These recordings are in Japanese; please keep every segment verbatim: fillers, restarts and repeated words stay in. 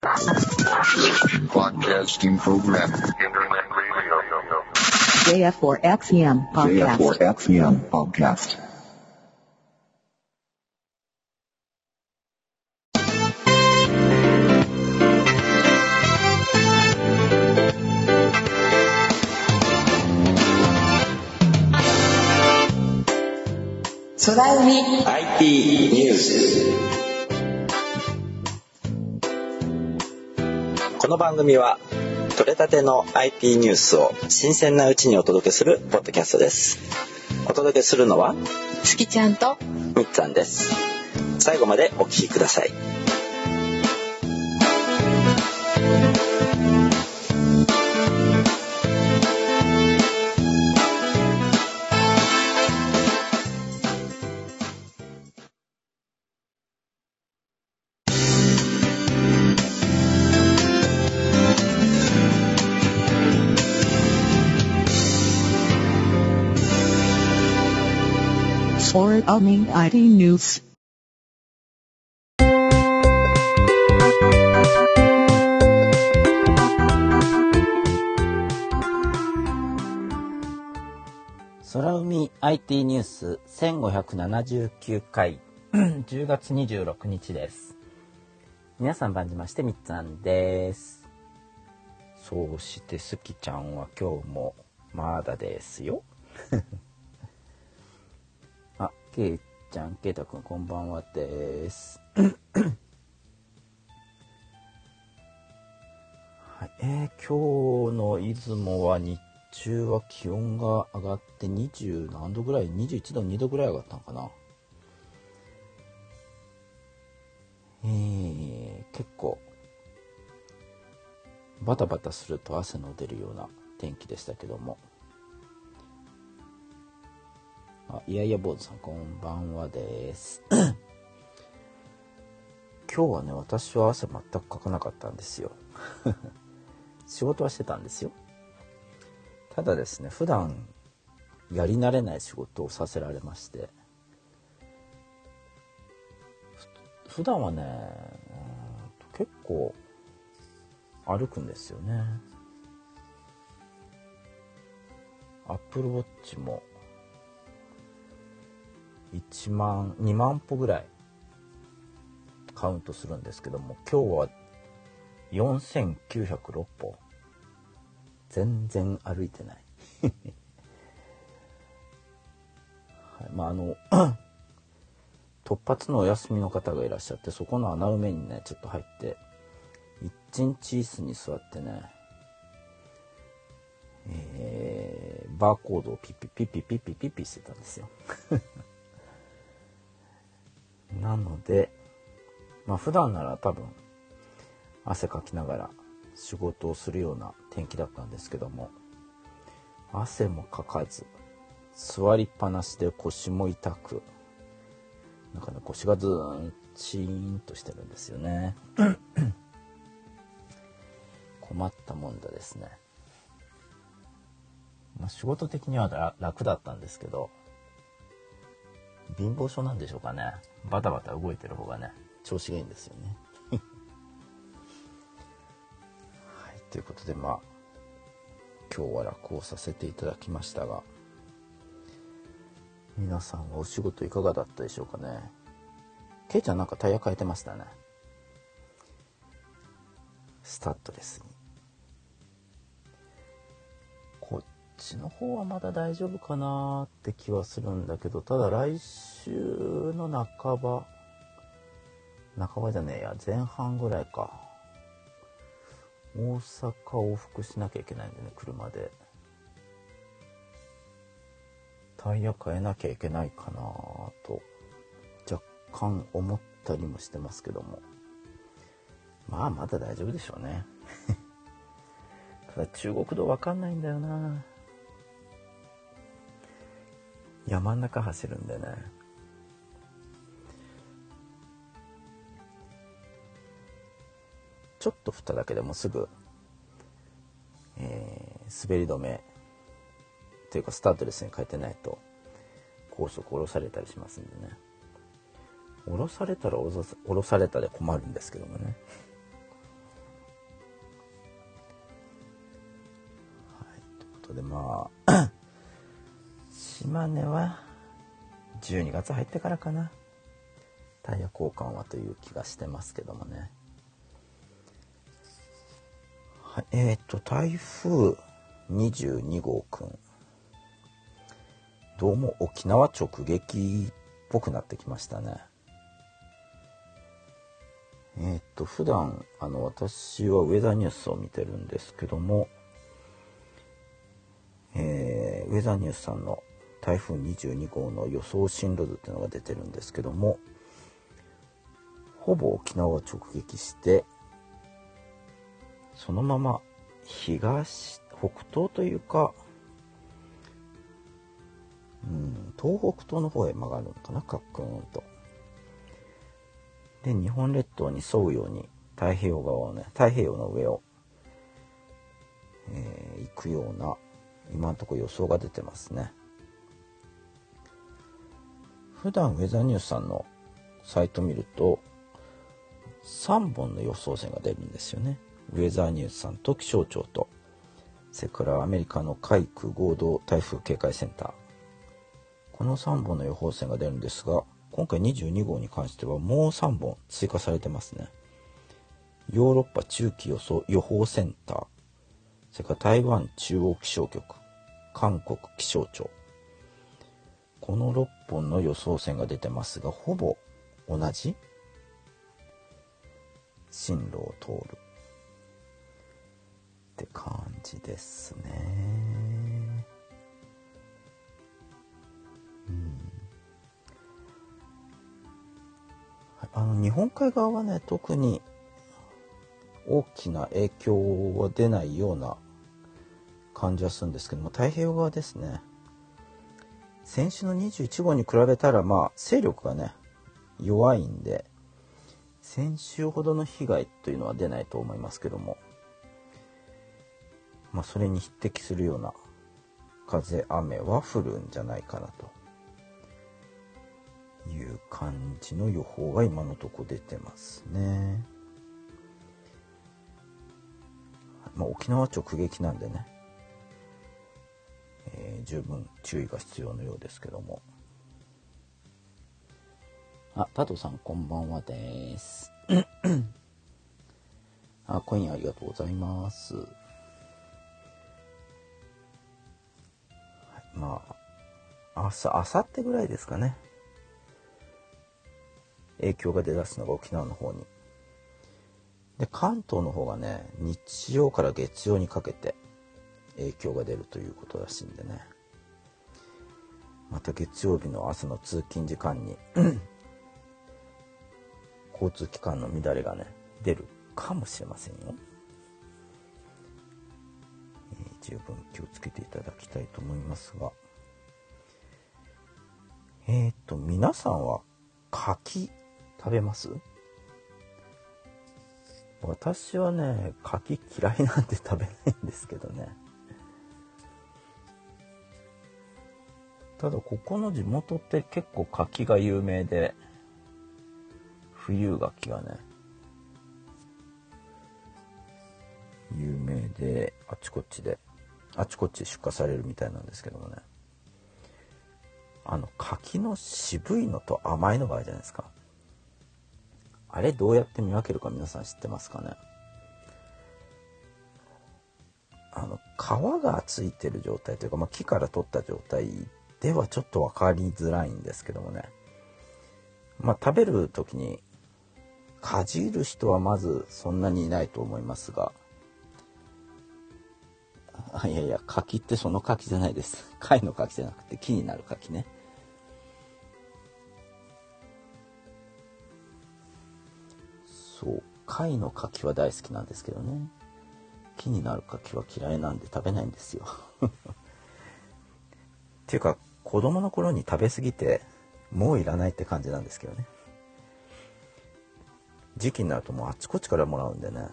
Broadcasting program. Internet radio. ジェイエフフォーエックスエムPodcast. ジェイエフフォーエックスエム Podcast. 空海アイティー ニュース。この番組は取れたての アイティー ニュースを新鮮なうちにお届けするポッドキャストです。お届けするのはすきちゃんとみっつぁんです。最後までお聞きください。 空海 アイティー ニュース。 空海 アイティー ニュースせんごひゃくななじゅうきゅうかいじゅうがつにじゅうろくにちです。皆さん番じましてみっつぁんです。そうしてすきちゃんは今日もまだですよ。あ、けいちゃん、けいたくんこんばんはです。はい、えー、今日の出雲は日中は気温が上がってにじゅうなんどぐらい、にじゅういちど、にどぐらい上がったのかな。えー、結構バタバタすると汗の出るような天気でしたけども。あ、いやいや坊主さんこんばんはです。今日はね、私は汗全くかかなかったんですよ。仕事はしてたんですよ。ただですね、普段やり慣れない仕事をさせられまして、ふ普段はね、うん結構歩くんですよね。アップルウォッチもいちまんにまんぽぐらいカウントするんですけども、今日はよんせんきゅうひゃくろっぽ。全然歩いてない。はい、まああの突発のお休みの方がいらっしゃって、そこの穴埋めにねちょっと入って一日椅子に座ってね、えー、バーコードをピッピッピッピッピッピッピッピッしてたんですよ。なのでまあ普段なら多分汗かきながら仕事をするような天気だったんですけども、汗もかかず座りっぱなしで腰も痛く、なんかね腰がずーんチーンとしてるんですよね。困ったもんだですね。まあ、仕事的には楽だったんですけど、貧乏症なんでしょうかね。バタバタ動いてる方がね調子がいいんですよね。はい、ということでまあ今日は楽をさせていただきましたが、皆さんはお仕事いかがだったでしょうかね。けいちゃんなんかタイヤ変えてましたね。スタッドレスに。こっちの方はまだ大丈夫かなって気はするんだけど、ただ来週の半ば半ばじゃねえや前半ぐらいか、大阪往復しなきゃいけないんでね、車でタイヤ変えなきゃいけないかなと若干思ったりもしてますけども、まあまだ大丈夫でしょうね。ただ中国道わかんないんだよな。山ん中走るんでね、ちょっと振っただけでもすぐ、えー、滑り止めというかスタッドレスに変えてないと高速降ろされたりしますんでね。降ろされたら降ろされたで困るんですけどもね。 ことで、まあ島根はじゅうにがつ入ってからかな、タイヤ交換はという気がしてますけどもね。はい、えっと台風にじゅうにごうくん、どうも沖縄直撃っぽくなってきましたね。えっと普段あの私はウェザーニュースを見てるんですけども、えー、ウェザーニュースさんの台風にじゅうにごうの予想進路図っていうのが出てるんですけども、ほぼ沖縄を直撃して、そのまま東北東というか、うん、東北東の方へ曲がるのかな、カックーンと。で日本列島に沿うように太平洋側をね、太平洋の上を、えー、行くような今のところ予想が出てますね。普段ウェザーニュースさんのサイト見るとさんぼんの予想線が出るんですよね。ウェザーニュースさんと気象庁と、それからアメリカの海空合同台風警戒センター、このさんぼんの予報線が出るんですが、今回にじゅうにごうに関してはもうさんぼん追加されてますね。ヨーロッパ中期予想予報センター、それから台湾中央気象局、韓国気象庁、このろっぽんの予想線が出てますが、ほぼ同じ進路を通るって感じですね。うん、あの日本海側はね、特に大きな影響は出ないような感じはするんですけども、太平洋側ですね、先週のにじゅういちごうに比べたらまあ勢力がね弱いんで、先週ほどの被害というのは出ないと思いますけども、まあそれに匹敵するような風雨は降るんじゃないかなという感じの予報が今のところ出てますね。まあ沖縄直撃なんでね、えー、十分注意が必要のようですけども。あ、タトさんこんばんはです。あ、コインありがとうございます。はい、まああさあさってぐらいですかね、影響が出だすのが沖縄の方に。で関東の方がね、日曜から月曜にかけて影響が出るということらしいんでね、また月曜日の朝の通勤時間に交通機関の乱れがね出るかもしれませんよ。えー、十分気をつけていただきたいと思いますが、えっと皆さんは柿食べます？私はね、柿嫌いなんて食べないんですけどね。ただここの地元って結構柿が有名で、冬柿がね有名で、あちこちであちこち出荷されるみたいなんですけどもね、あの柿の渋いのと甘いのがあるじゃないですか。あれどうやって見分けるか皆さん知ってますかね。あの皮がついてる状態というか、まあ、木から取った状態ではちょっと分かりづらいんですけどもね、まあ食べる時にかじる人はまずそんなにいないと思いますが、あ、いやいや、柿ってその柿じゃないです。貝の柿じゃなくて木になる柿ね。そう、貝の柿は大好きなんですけどね、木になる柿は嫌いなんで食べないんですよっていうか子供の頃に食べ過ぎてもういらないって感じなんですけどね。時期になるともうあちこちからもらうんでね、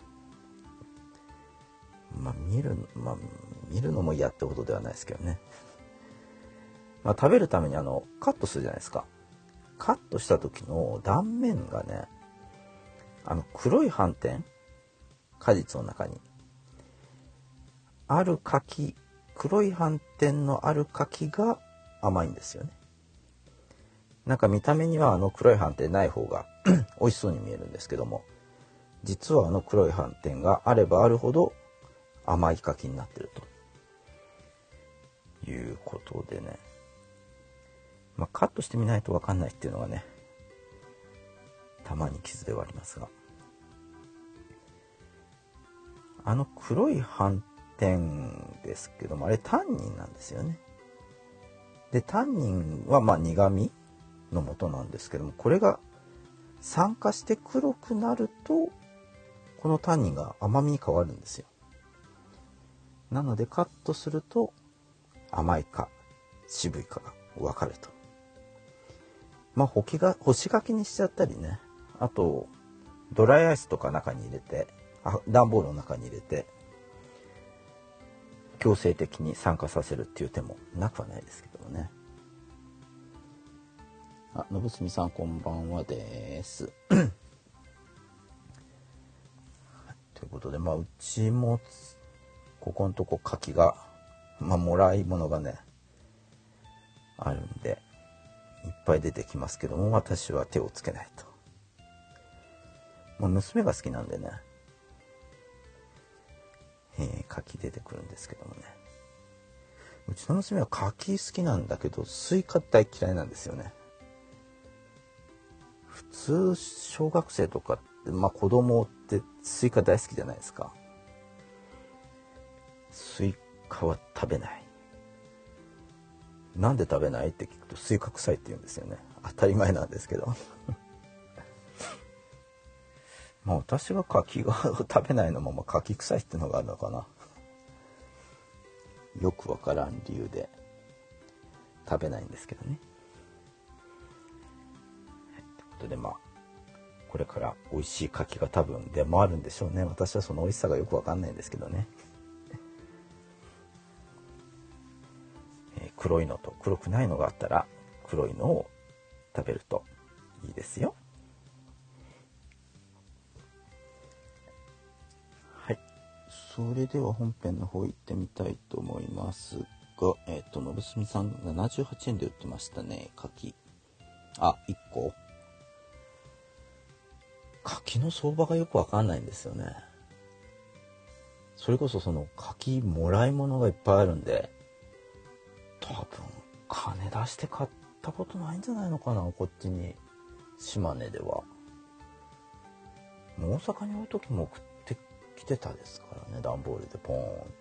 まあ見る、まあ見るのも嫌ってほどではないですけどね。まあ食べるためにあのカットするじゃないですか。カットした時の断面がね、あの黒い斑点、果実の中にある柿黒い斑点のある柿が甘いんですよね。なんか見た目にはあの黒い斑点ない方が美味しそうに見えるんですけども、実はあの黒い斑点があればあるほど甘い柿になってるということでね、まあ、カットしてみないと分かんないっていうのがね、たまに傷ではありますが、あの黒い斑点ですけども、あれタンニンなんですよね。でタンニンはまあ苦味の元なんですけども、これが酸化して黒くなるとこのタンニンが甘みに変わるんですよ。なのでカットすると甘いか渋いかが分かると。まあ干しが干し柿にしちゃったりね、あとドライアイスとか中に入れて、あ段ボールの中に入れて強制的に酸化させるっていう手もなくはないですけどもね。あ、のぶすみさんこんばんはですということで、まあうちもここのとこ柿がまあもらい物がねあるんでいっぱい出てきますけども、私は手をつけないと。もう娘が好きなんでね、えー、柿出てくるんですけどもね、うちの娘は柿好きなんだけどスイカ大嫌いなんですよね。普通小学生とかってまあ子供ってスイカ大好きじゃないですか。スイカは食べない。なんで食べないって聞くとスイカ臭いって言うんですよね。当たり前なんですけどまあ私が柿が食べないのもまあ柿臭いっていうのがあるのかなよくわからん理由で食べないんですけどね。ということでまあこれから美味しい柿が多分出回るんでしょうね。私はその美味しさがよくわかんないんですけどね黒いのと黒くないのがあったら黒いのを食べるといいですよ。はい、それでは本編の方行ってみたいと思いますが、えっとのぶすみさんななじゅうはちえんで売ってましたね、柿。あ、いっこ柿の相場がよくわかんないんですよね。それこそその柿もらい物がいっぱいあるんで、多分金出して買ったことないんじゃないのかな、こっちに島根では。大阪におる時も送ってきてたですからね、段ボールでポーンって。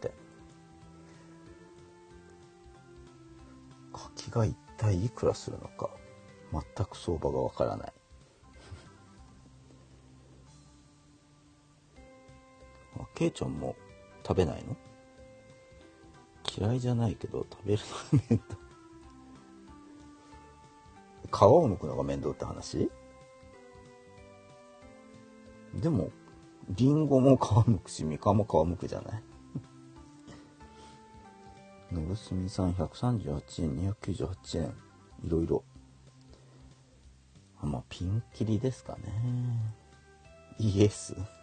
柿が一体いくらするのか全く相場がわからないあ、ケイちゃんも食べないの？嫌いじゃないけど食べるのが面倒。皮を剥くのが面倒って話？でもリンゴも皮剥くし、みかんも皮剥くじゃないのぶすみさんひゃくさんじゅうはちえん、にひゃくきゅうじゅうはちえん、いろいろ。あ、まあピンキリですかね。イエスはい、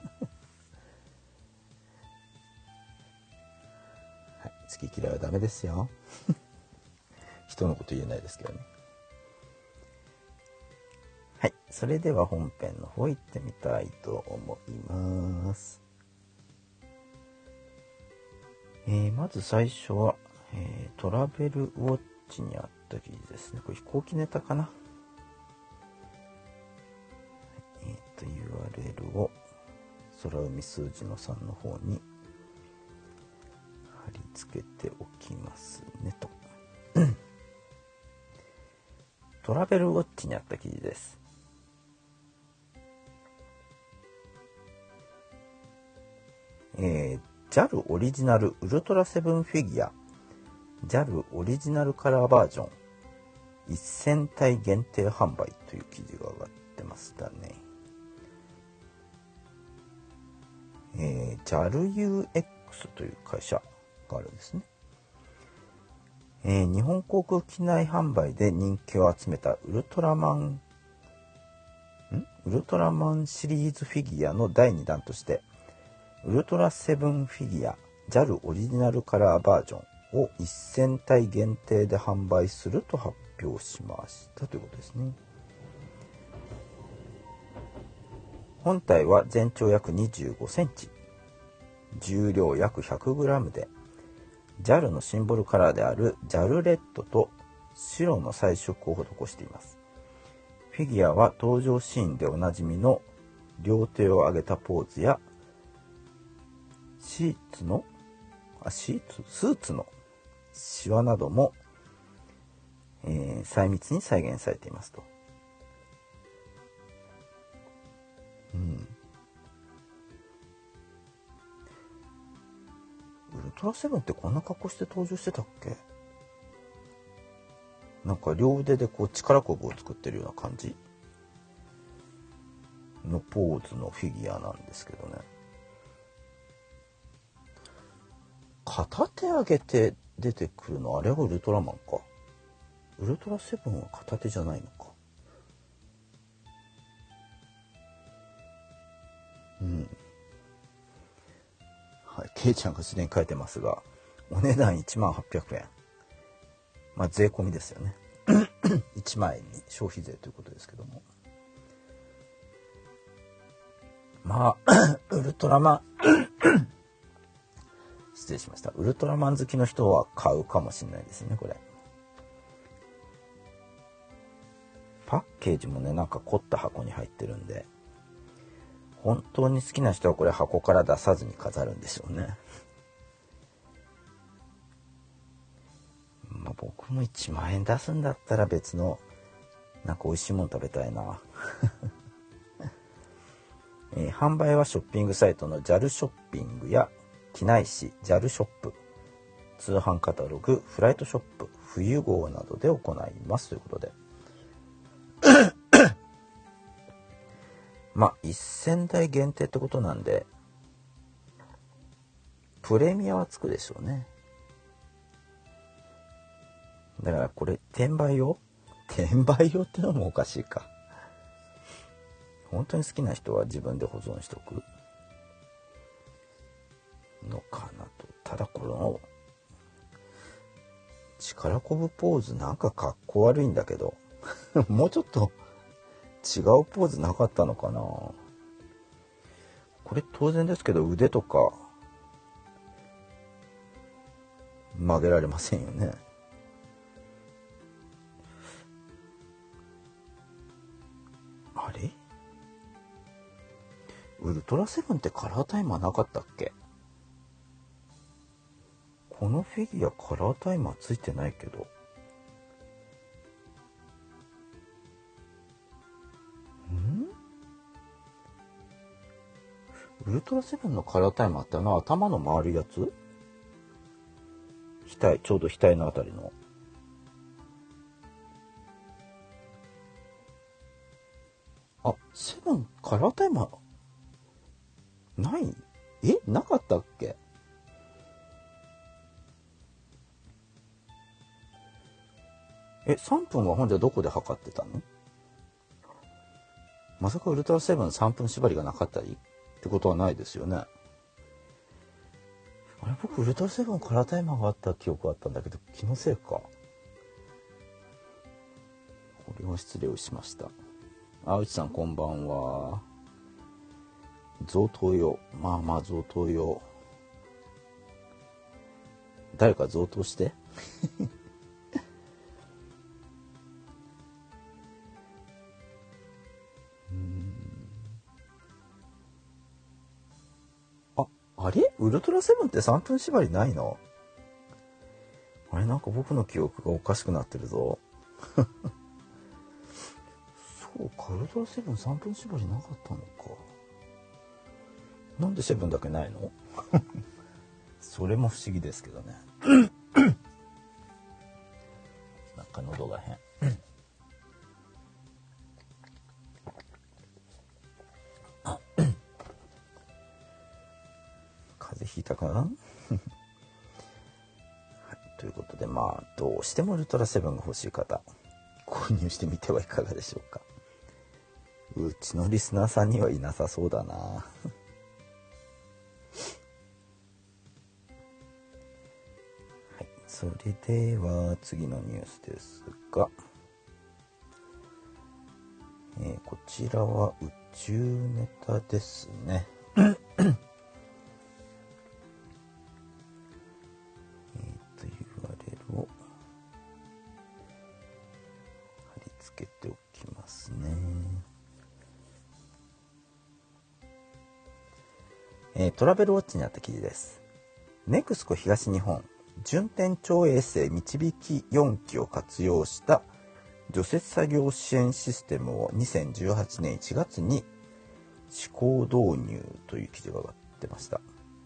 好き嫌いはダメですよ人のこと言えないですけどね。はい、それでは本編の方行ってみたいと思います。えー、まず最初は、えー、トラベルウォッチにあった記事ですね。これ飛行機ネタかな。えー、と ユーアールエル を空海数字のさんの方に貼り付けておきますねとトラベルウォッチにあった記事です。えー、ジャル オリジナルウルトラセブンフィギュア ジャル オリジナルカラーバージョンせんたい限定販売という記事が上がってましたね。えー、ジャルユーエックス という会社があるんですね。えー、日本航空機内販売で人気を集めたウルトラマンんウルトラマンシリーズフィギュアのだいにだんとしてウルトラセブンフィギュア ジャル オリジナルカラーバージョンをせんたい限定で販売すると発表しましたということですね。本体は全長約にじゅうごセンチ、重量約 ひゃくグラム で ジャル のシンボルカラーであるジャルレッドと白の彩色を施しています。フィギュアは登場シーンでおなじみの両手を上げたポーズやシーツのあシーツスーツのシワなども、えー、細密に再現されていますと。うん。ウルトラセブンってこんな格好して登場してたっけ？なんか両腕でこう力こぶを作ってるような感じのポーズのフィギュアなんですけどね。片手上げて出てくるのあれがウルトラマンか。ウルトラセブンは片手じゃないのか。うん。はい、ケイちゃんがすでに書いてますが、お値段いちまんはっぴゃくえん。まあ税込みですよね。いちまいに消費税ということですけども。まあ、ウルトラマン、失礼しました。ウルトラマン好きの人は買うかもしれないですね、これ。パッケージもね、なんか凝った箱に入ってるんで、本当に好きな人はこれ箱から出さずに飾るんでしょうね。まあ僕もいちまんえん出すんだったら別のなんか美味しいもの食べたいな。えー、販売はショッピングサイトの ジャル ショッピングや機内誌 ジャル ショップ、通販カタログ、フライトショップ、冬号などで行いますということで。まあせんだい限定ってことなんで、プレミアはつくでしょうね。だからこれ転売用転売用ってのもおかしいか。本当に好きな人は自分で保存しとくのかなと。ただこの力こぶポーズなんかかっこ悪いんだけどもうちょっと違うポーズなかったのかな。これ当然ですけど腕とか曲げられませんよね。あれ？ウルトラセブンってカラータイマーなかったっけ？このフィギュアカラータイマーついてないけど。ん？ウルトラセブンのカラータイマーってあの頭の回るやつ？額、ちょうど額のあたりの。あ、セブンカラータイマーない？え？なかったっけ？え、さんぷんはほんじゃどこで測ってたの？まさかウルトラセブンさんぷん縛りがなかったりってことはないですよね。あれ、僕ウルトラセブンカラータイマーがあった記憶があったんだけど、気のせいか。これは失礼をしました。あうちさんこんばんは。贈答用。まあまあ贈答用。誰か贈答して。うーん。あ、あれ？ウルトラセブンってさんぷん縛りないの？あれ、なんか僕の記憶がおかしくなってるぞ。そうか、ウルトラセブンさんぷん縛りなかったのか。なんでセブンだけないの？それも不思議ですけどね。なんか喉が変。風邪ひいたかな。はい、ということで、まあどうしてもウルトラセブンが欲しい方、購入してみてはいかがでしょうか。うちのリスナーさんにはいなさそうだな。はい、 それでは次のニュースですが、えー、こちらは宇宙ネタですね。えーと ユーアールエル を貼り付けておきますね。えー、トラベルウォッチにあった記事です。ネクスコ東日本順天町衛星導きよんきを活用した除雪作業支援システムをにせんじゅうはちねんいちがつに試行導入という記事が上がってました。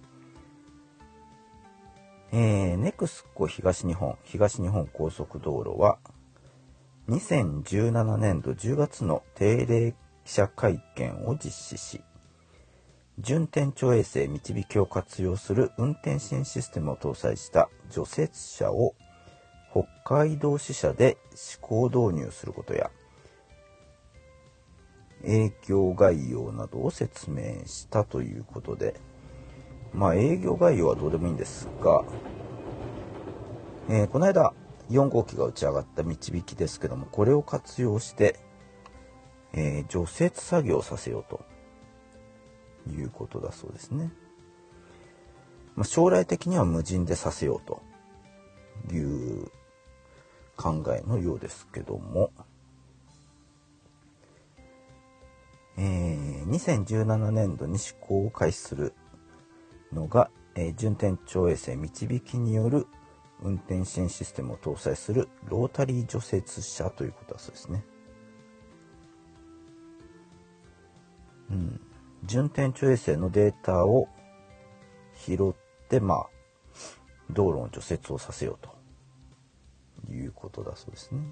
えー、ネクスコ東日本東日本高速道路はにせんじゅうななねんどじゅうがつの定例記者会見を実施し、順天町衛星導きを活用する運転支援システムを搭載した除雪車を北海道支社で試行導入することや、営業概要などを説明したということで、まあ営業概要はどうでもいいんですが、えー、この間よん号機が打ち上がった導きですけども、これを活用して、えー、除雪作業をさせようということだそうですね。まあ、将来的には無人でさせようという考えのようですけども、えー、にせんじゅうななねんどに試行を開始するのが、えー、順天町衛星導きによる運転支援システムを搭載するロータリー除雪車ということだそうですね。うん、順天町衛星のデータを拾って、まあ道路の除雪をさせようということだそうですね。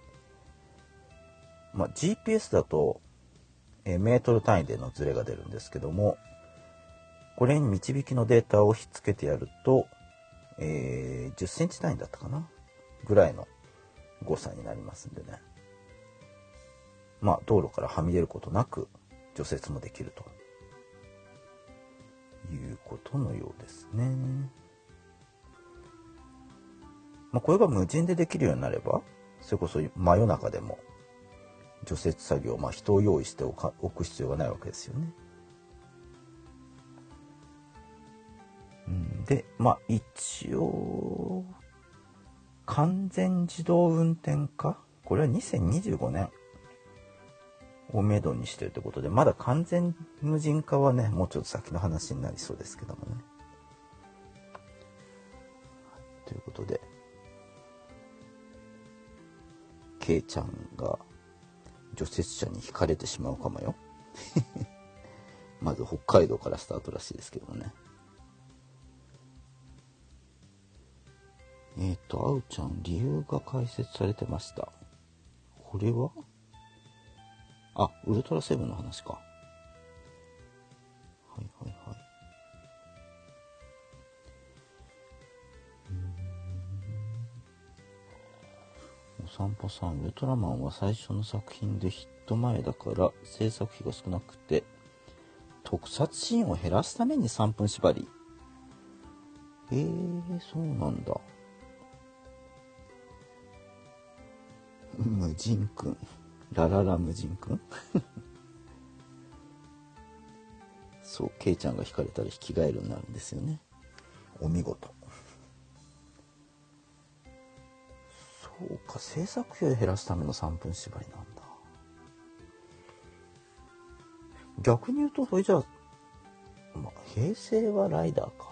まあ、ジーピーエス だと、えー、メートル単位でのズレが出るんですけども、これに導きのデータをひっつけてやると、えー、じゅっセンチ単位だったかなぐらいの誤差になりますんでね。まあ道路からはみ出ることなく除雪もできるということのようですね。まあ、これが無人でできるようになれば、それこそ真夜中でも除雪作業、まあ、人を用意しておか置く必要がないわけですよね。うん、で、まあ一応完全自動運転化、これはにせんにじゅうごねんをめどにしているということで、まだ完全無人化はね、もうちょっと先の話になりそうですけどもね。ということで、ケイちゃんが除雪車に惹かれてしまうかもよ。まず北海道からスタートらしいですけどもね。えっと、あうちゃん、理由が解説されてました。これはあ、ウルトラセブンの話か。はいはいはい。お散歩さん、ウルトラマンは最初の作品でヒット前だから制作費が少なくて、特撮シーンを減らすためにさんぷん縛り。えー、そうなんだ。無人くん。ラララ無人くんそう、ケイちゃんが惹かれたら引き返るになるんですよね。お見事。そうか、制作費を減らすためのさんぷん縛りなんだ。逆に言うと、それじゃあ、まあ、平成はライダーか。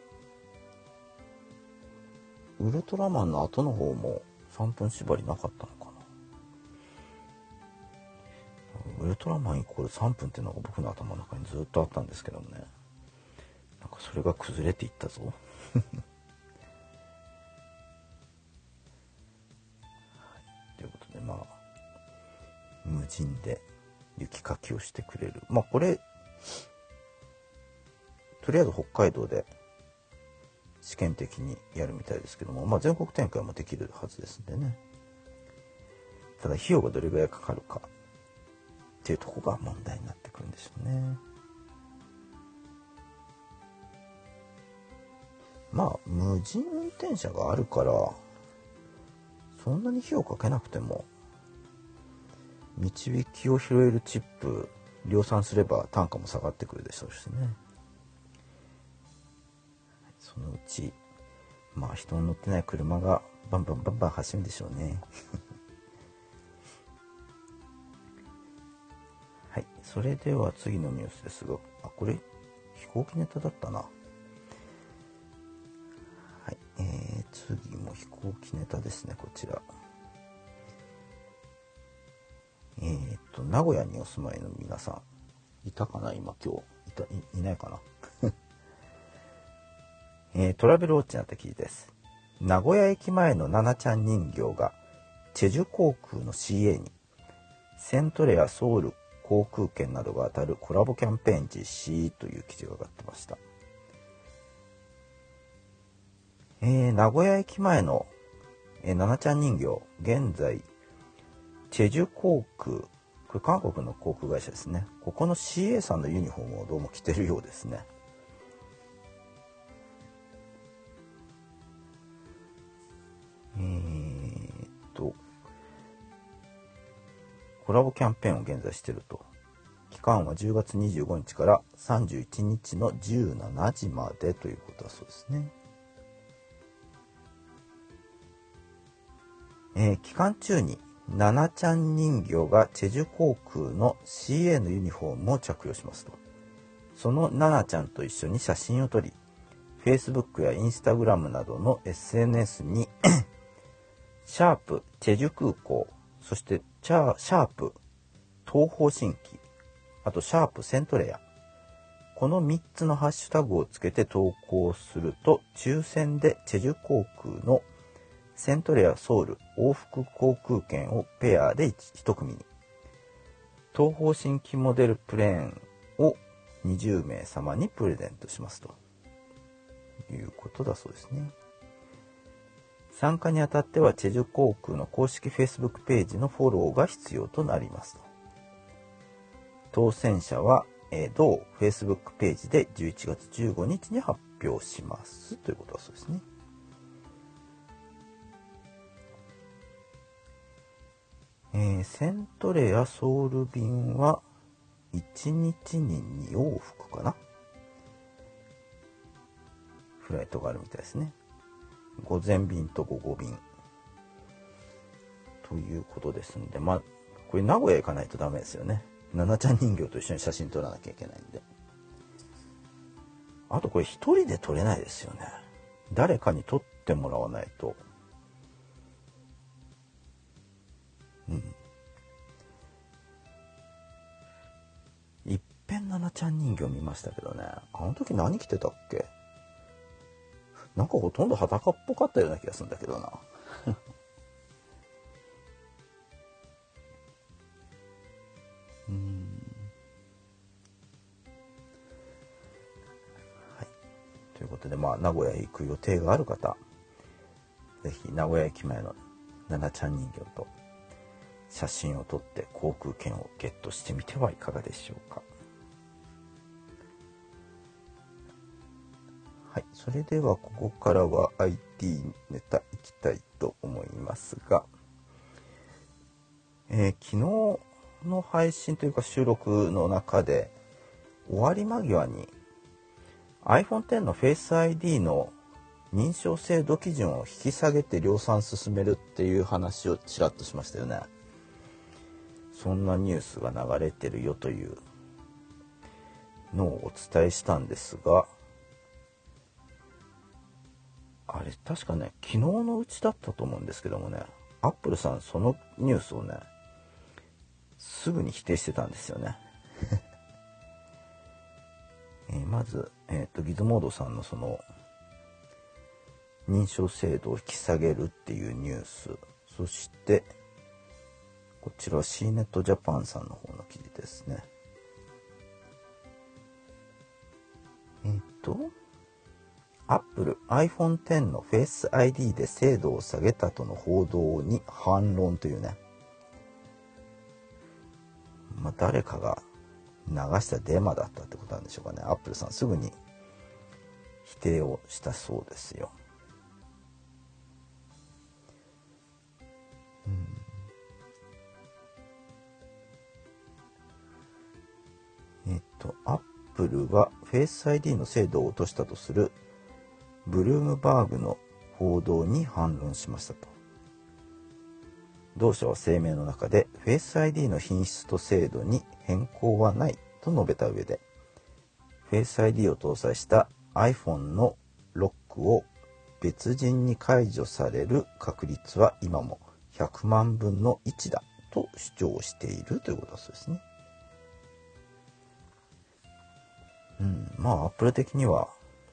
ウルトラマンの後の方もさんぷん縛りなかったのかな。ウルトラマンイコールさんぷんっていうのが僕の頭の中にずっとあったんですけどもね。なんかそれが崩れていったぞ。はい、ということで、まあ、無人で雪かきをしてくれる。まあこれ、とりあえず北海道で試験的にやるみたいですけども、まあ全国展開もできるはずですんでね。ただ費用がどれぐらいかかるかっていうところが問題になってくるんでしょうね。 まあ無人運転車があるからそんなに費用かけなくても導きを拾えるチップ量産すれば単価も下がってくるでしょうしね。そのうちまあ人の乗ってない車がバンバンバンバン走るんでしょうね。はい、それでは次のニュースですが、あ、これ飛行機ネタだったな。はい、えー、次も飛行機ネタですね、こちら。えーっと、名古屋にお住まいの皆さん、いたかな今今日。いた、い、いないかなえー、トラベルウォッチなった記事です。名古屋駅前のナナちゃん人形が、チェジュ航空の シーエー に、セントレアソウル航空券などが当たるコラボキャンペーン実施という記事が上がってました。えー、名古屋駅前の、えー、ナナちゃん人形、現在、チェジュ航空、これ韓国の航空会社ですね。ここの シーエー さんのユニフォームをどうも着てるようですね。えーっと、コラボキャンペーンを現在していると。期間はじゅうがつにじゅうごにちからさんじゅういちにちのじゅうしちじまでということだそうですね。えー、期間中にナナちゃん人形がチェジュ航空の シーエー のユニフォームを着用しますと。そのナナちゃんと一緒に写真を撮り、Facebook や Instagram などの エスエヌエス にシャープチェジュ空港、そしてシャープ東方神起、あとシャープセントレア、このみっつのハッシュタグをつけて投稿すると、抽選でチェジュ航空のセントレアソウル往復航空券をペアでいち組に、東方神起モデルプレーンをにじゅうめい様にプレゼントしますということだそうですね。参加にあたってはチェジュ航空の公式 Facebook ページのフォローが必要となりますと。当選者は、えー、同 Facebook ページでじゅういちがつじゅうごにちに発表しますということだそうですね。えー、セントレアソウル便はいちにちにに往復かな、フライトがあるみたいですね。午前便と午後便ということですんで、まあこれ名古屋行かないとダメですよね。ナナちゃん人形と一緒に写真撮らなきゃいけないんで。あとこれ一人で撮れないですよね。誰かに撮ってもらわないと。うん。いっぺんナナちゃん人形見ましたけどね。あの時何着てたっけ？なんかほとんど裸っぽかったような気がするんだけどな。うーん。はい。ということで、まあ、名古屋へ行く予定がある方、ぜひ名古屋駅前のナナちゃん人形と写真を撮って航空券をゲットしてみてはいかがでしょうか。はい、それではここからは アイティー ネタいきたいと思いますが、えー、昨日の配信というか収録の中で終わり間際に アイフォンテン の Face アイディー の認証制度基準を引き下げて量産進めるっていう話をちらっとしましたよね。そんなニュースが流れてるよというのをお伝えしたんですが、あれ確かね昨日のうちだったと思うんですけどもね、アップルさんそのニュースをねすぐに否定してたんですよね。えー、まず、えーと、ギズモードさんのその認証制度を引き下げるっていうニュース、そしてこちらは シーネット ジャパンさんの方の記事ですね。えっ、ー、とApple アイフォンテン の Face アイディー で精度を下げたとの報道に反論というね、まあ、誰かが流したデマだったってことなんでしょうかね。Apple さんすぐに否定をしたそうですよ。うん、えっとアップルはフェイス アイディー の精度を落としたとするブルームバーグの報道に反論しましたと。同社は声明の中でフェイス アイディー の品質と精度に変更はないと述べた上で、フェイス アイディー を搭載した iPhone のロックを別人に解除される確率は今もひゃくまんぶんのいちだと主張しているということだそうですね。うん、まあ Apple 的には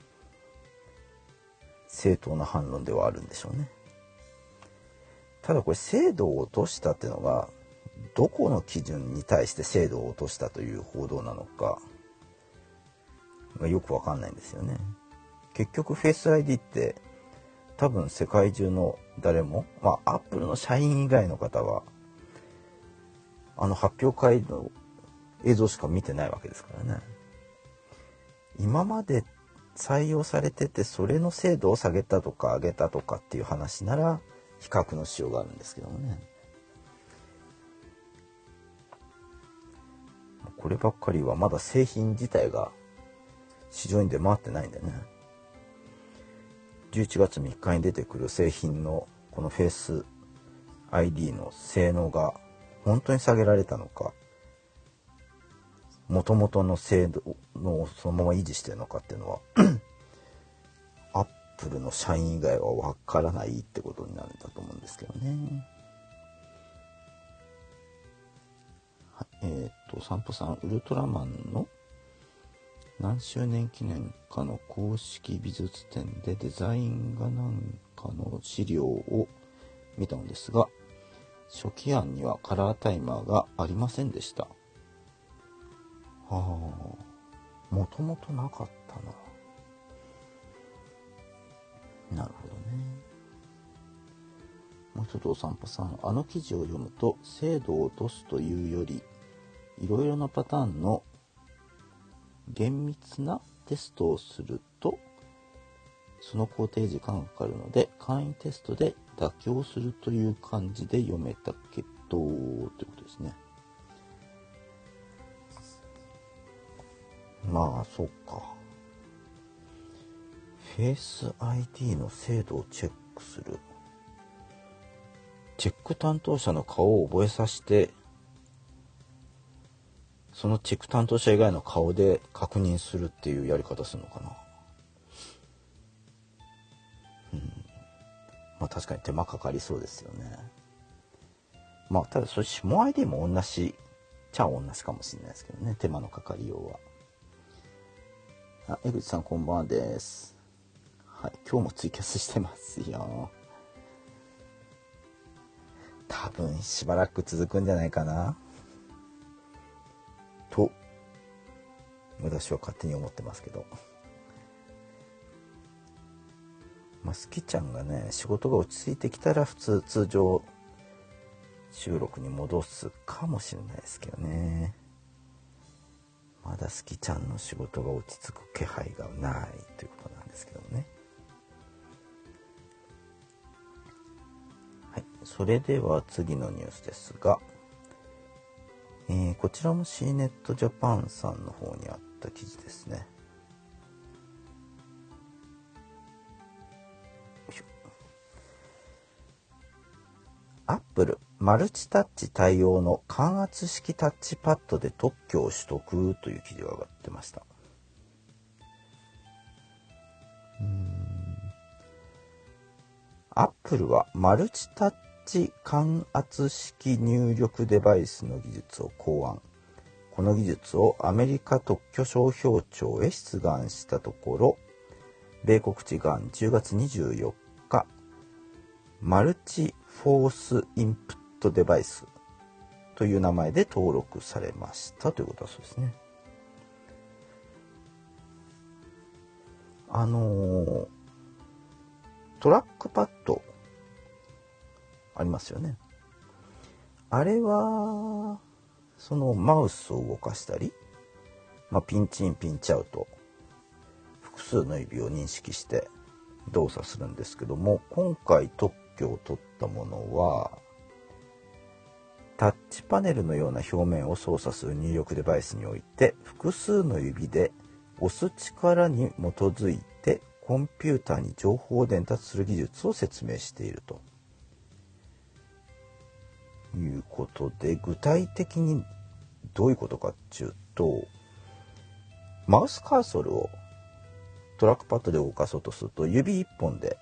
正当な反論ではあるんでしょうね。ただこれ精度を落としたっていうのがどこの基準に対して精度を落としたという報道なのかがよくわかんないんですよね。結局フェイス アイディー って多分世界中の誰も、まあ Apple の社員以外の方はあの発表会の映像しか見てないわけですからね。今まで採用されててそれの精度を下げたとか上げたとかっていう話なら比較のしようがあるんですけどもね。こればっかりはまだ製品自体が市場に出回ってないんでね。じゅういちがつみっかに出てくる製品のこのフェイス アイディー の性能が本当に下げられたのか、元々の精度をそのまま維持してるのかっていうのはアップルの社員以外はわからないってことになるんだと思うんですけどね。はい、えー、っと散歩さん、ウルトラマンの何周年記念かの公式美術展でデザイン画なんかの資料を見たのですが、初期案にはカラータイマーがありませんでした。はあ、もともとなかったな。なるほどね。もうちょっとお散歩さん、あの記事を読むと精度を落とすというよりいろいろなパターンの厳密なテストをするとその工程時間がかかるので簡易テストで妥協するという感じで読めたけどということですね。まあそうか。フェイス アイディー の精度をチェックする。チェック担当者の顔を覚えさせて、そのチェック担当者以外の顔で確認するっていうやり方するのかな。うん。まあ確かに手間かかりそうですよね。まあただそれ シムアイディー も同じちゃ同じかもしれないですけどね。手間のかかりようは。あ、江口さんこんばんはです。はい、今日もツイキャスしてますよ。多分しばらく続くんじゃないかなと私は勝手に思ってますけど、まあ、スキちゃんがね仕事が落ち着いてきたら普通通常収録に戻すかもしれないですけどね。まだスキちゃんの仕事が落ち着く気配がないということなんですけどね。はい、それでは次のニュースですが、えー、こちらも シーネット ジャパンさんの方にあった記事ですね。アップルマルチタッチ対応の感圧式タッチパッドで特許を取得という記事が上がってました。うーん、アップルはマルチタッチ感圧式入力デバイスの技術を考案。この技術をアメリカ特許商標庁へ出願したところ、米国時間じゅうがつにじゅうよっか、マルチフォースインプットデバイスという名前で登録されましたということだそうですね。あのー、トラックパッドありますよね。あれはそのマウスを動かしたり、まあ、ピンチインピンチアウト複数の指を認識して動作するんですけども、今回特許を取ったものはタッチパネルのような表面を操作する入力デバイスにおいて複数の指で押す力に基づいてコンピューターに情報を伝達する技術を説明しているということで、具体的にどういうことかっていうと、マウスカーソルをトラックパッドで動かそうとすると指一本で、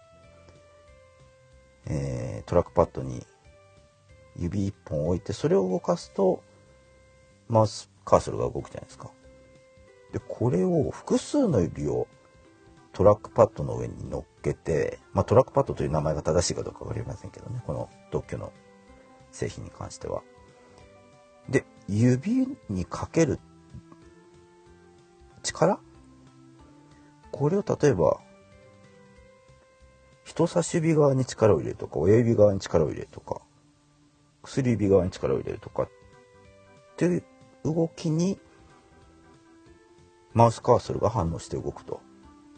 えー、トラックパッドに指一本置いてそれを動かすとマウスカーソルが動くじゃないですか。でこれを複数の指をトラックパッドの上に乗っけて、まあ、トラックパッドという名前が正しいかどうかわかりませんけどね、この特許の製品に関しては。で指にかける力、これを例えば人差し指側に力を入れるとか、親指側に力を入れるとか、薬指側に力を入れるとかっていう動きにマウスカーソルが反応して動くと。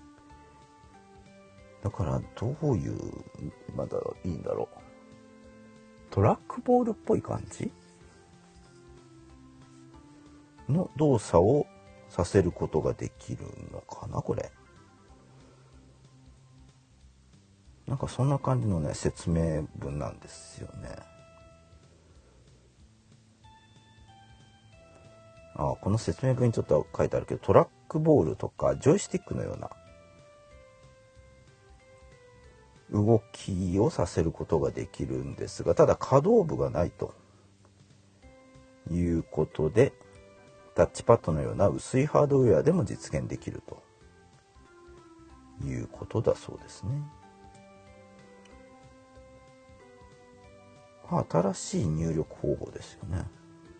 だからどういうまだいいんだろう、トラックボールっぽい感じの動作をさせることができるのかな、これ。なんかそんな感じのね説明文なんですよね。あ、この説明文にちょっと書いてあるけど、トラックボールとかジョイスティックのような動きをさせることができるんですが、ただ可動部がないということで、タッチパッドのような薄いハードウェアでも実現できるということだそうですね。新しい入力方法ですよね。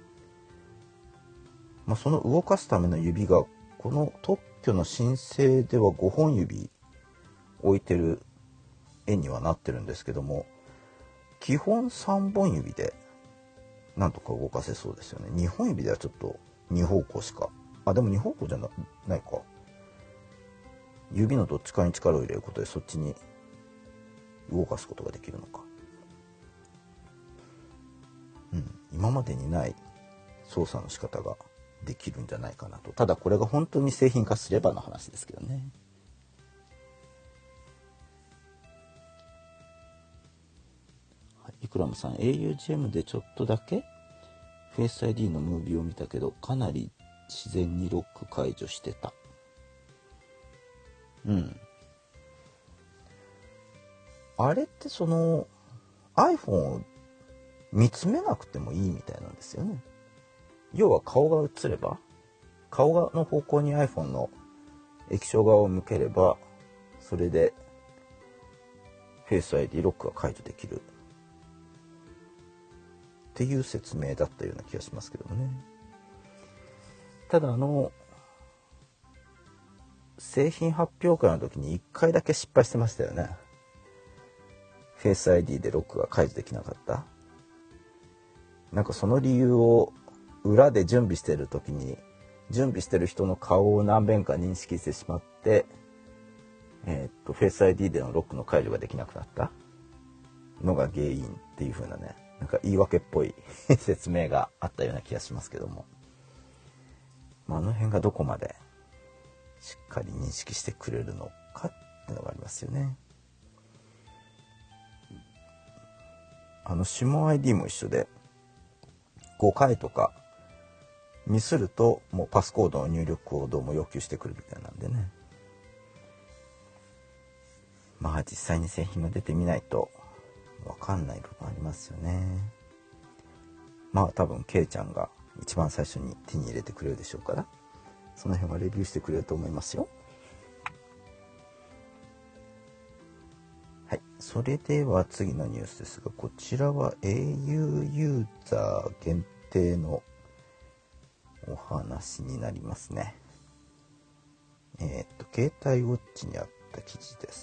まあ、その動かすための指がこの特許の申請ではごほん指置いてる絵にはなってるんですけども、基本さんぼん指でなんとか動かせそうですよね。にほん指ではちょっとに方向しか、あでもに方向じゃ な, ないか指のどっちかに力を入れることでそっちに動かすことができるのか。うん、今までにない操作の仕方ができるんじゃないかなと。ただこれが本当に製品化すればの話ですけどね。はい、イクラムさん エーユージェーエム でちょっとだけフェイス アイディー のムービーを見たけどかなり自然にロック解除してた。うん。あれってその iPhone を見つめなくてもいいみたいなんですよね。要は顔が映れば、顔がの方向に iPhone の液晶側を向ければ、それでフェイス アイディー ロックが解除できるっていう説明だったような気がしますけどもね。ただあの製品発表会の時にいっかいだけ失敗してましたよね。フェイス アイディー でロックが解除できなかった。なんかその理由を裏で準備してる時に準備してる人の顔を何遍か認識してしまって、えー、っとフェイス アイディー でのロックの解除ができなくなったのが原因っていう風なね、なんか言い訳っぽい説明があったような気がしますけども、まあ、あの辺がどこまでしっかり認識してくれるのかっていうのがありますよね。あの指紋 アイディー も一緒でごかいとかミスるともうパスコードの入力コードも要求してくるみたいなんでね。まあ実際に製品が出てみないと分かんない部分ありますよね。まあ多分ケイちゃんが一番最初に手に入れてくれるでしょうから、その辺はレビューしてくれると思いますよ。はい、それでは次のニュースですが、こちらは エーユー ユーザー限定のお話になりますね。えっと携帯ウォッチにあった記事です。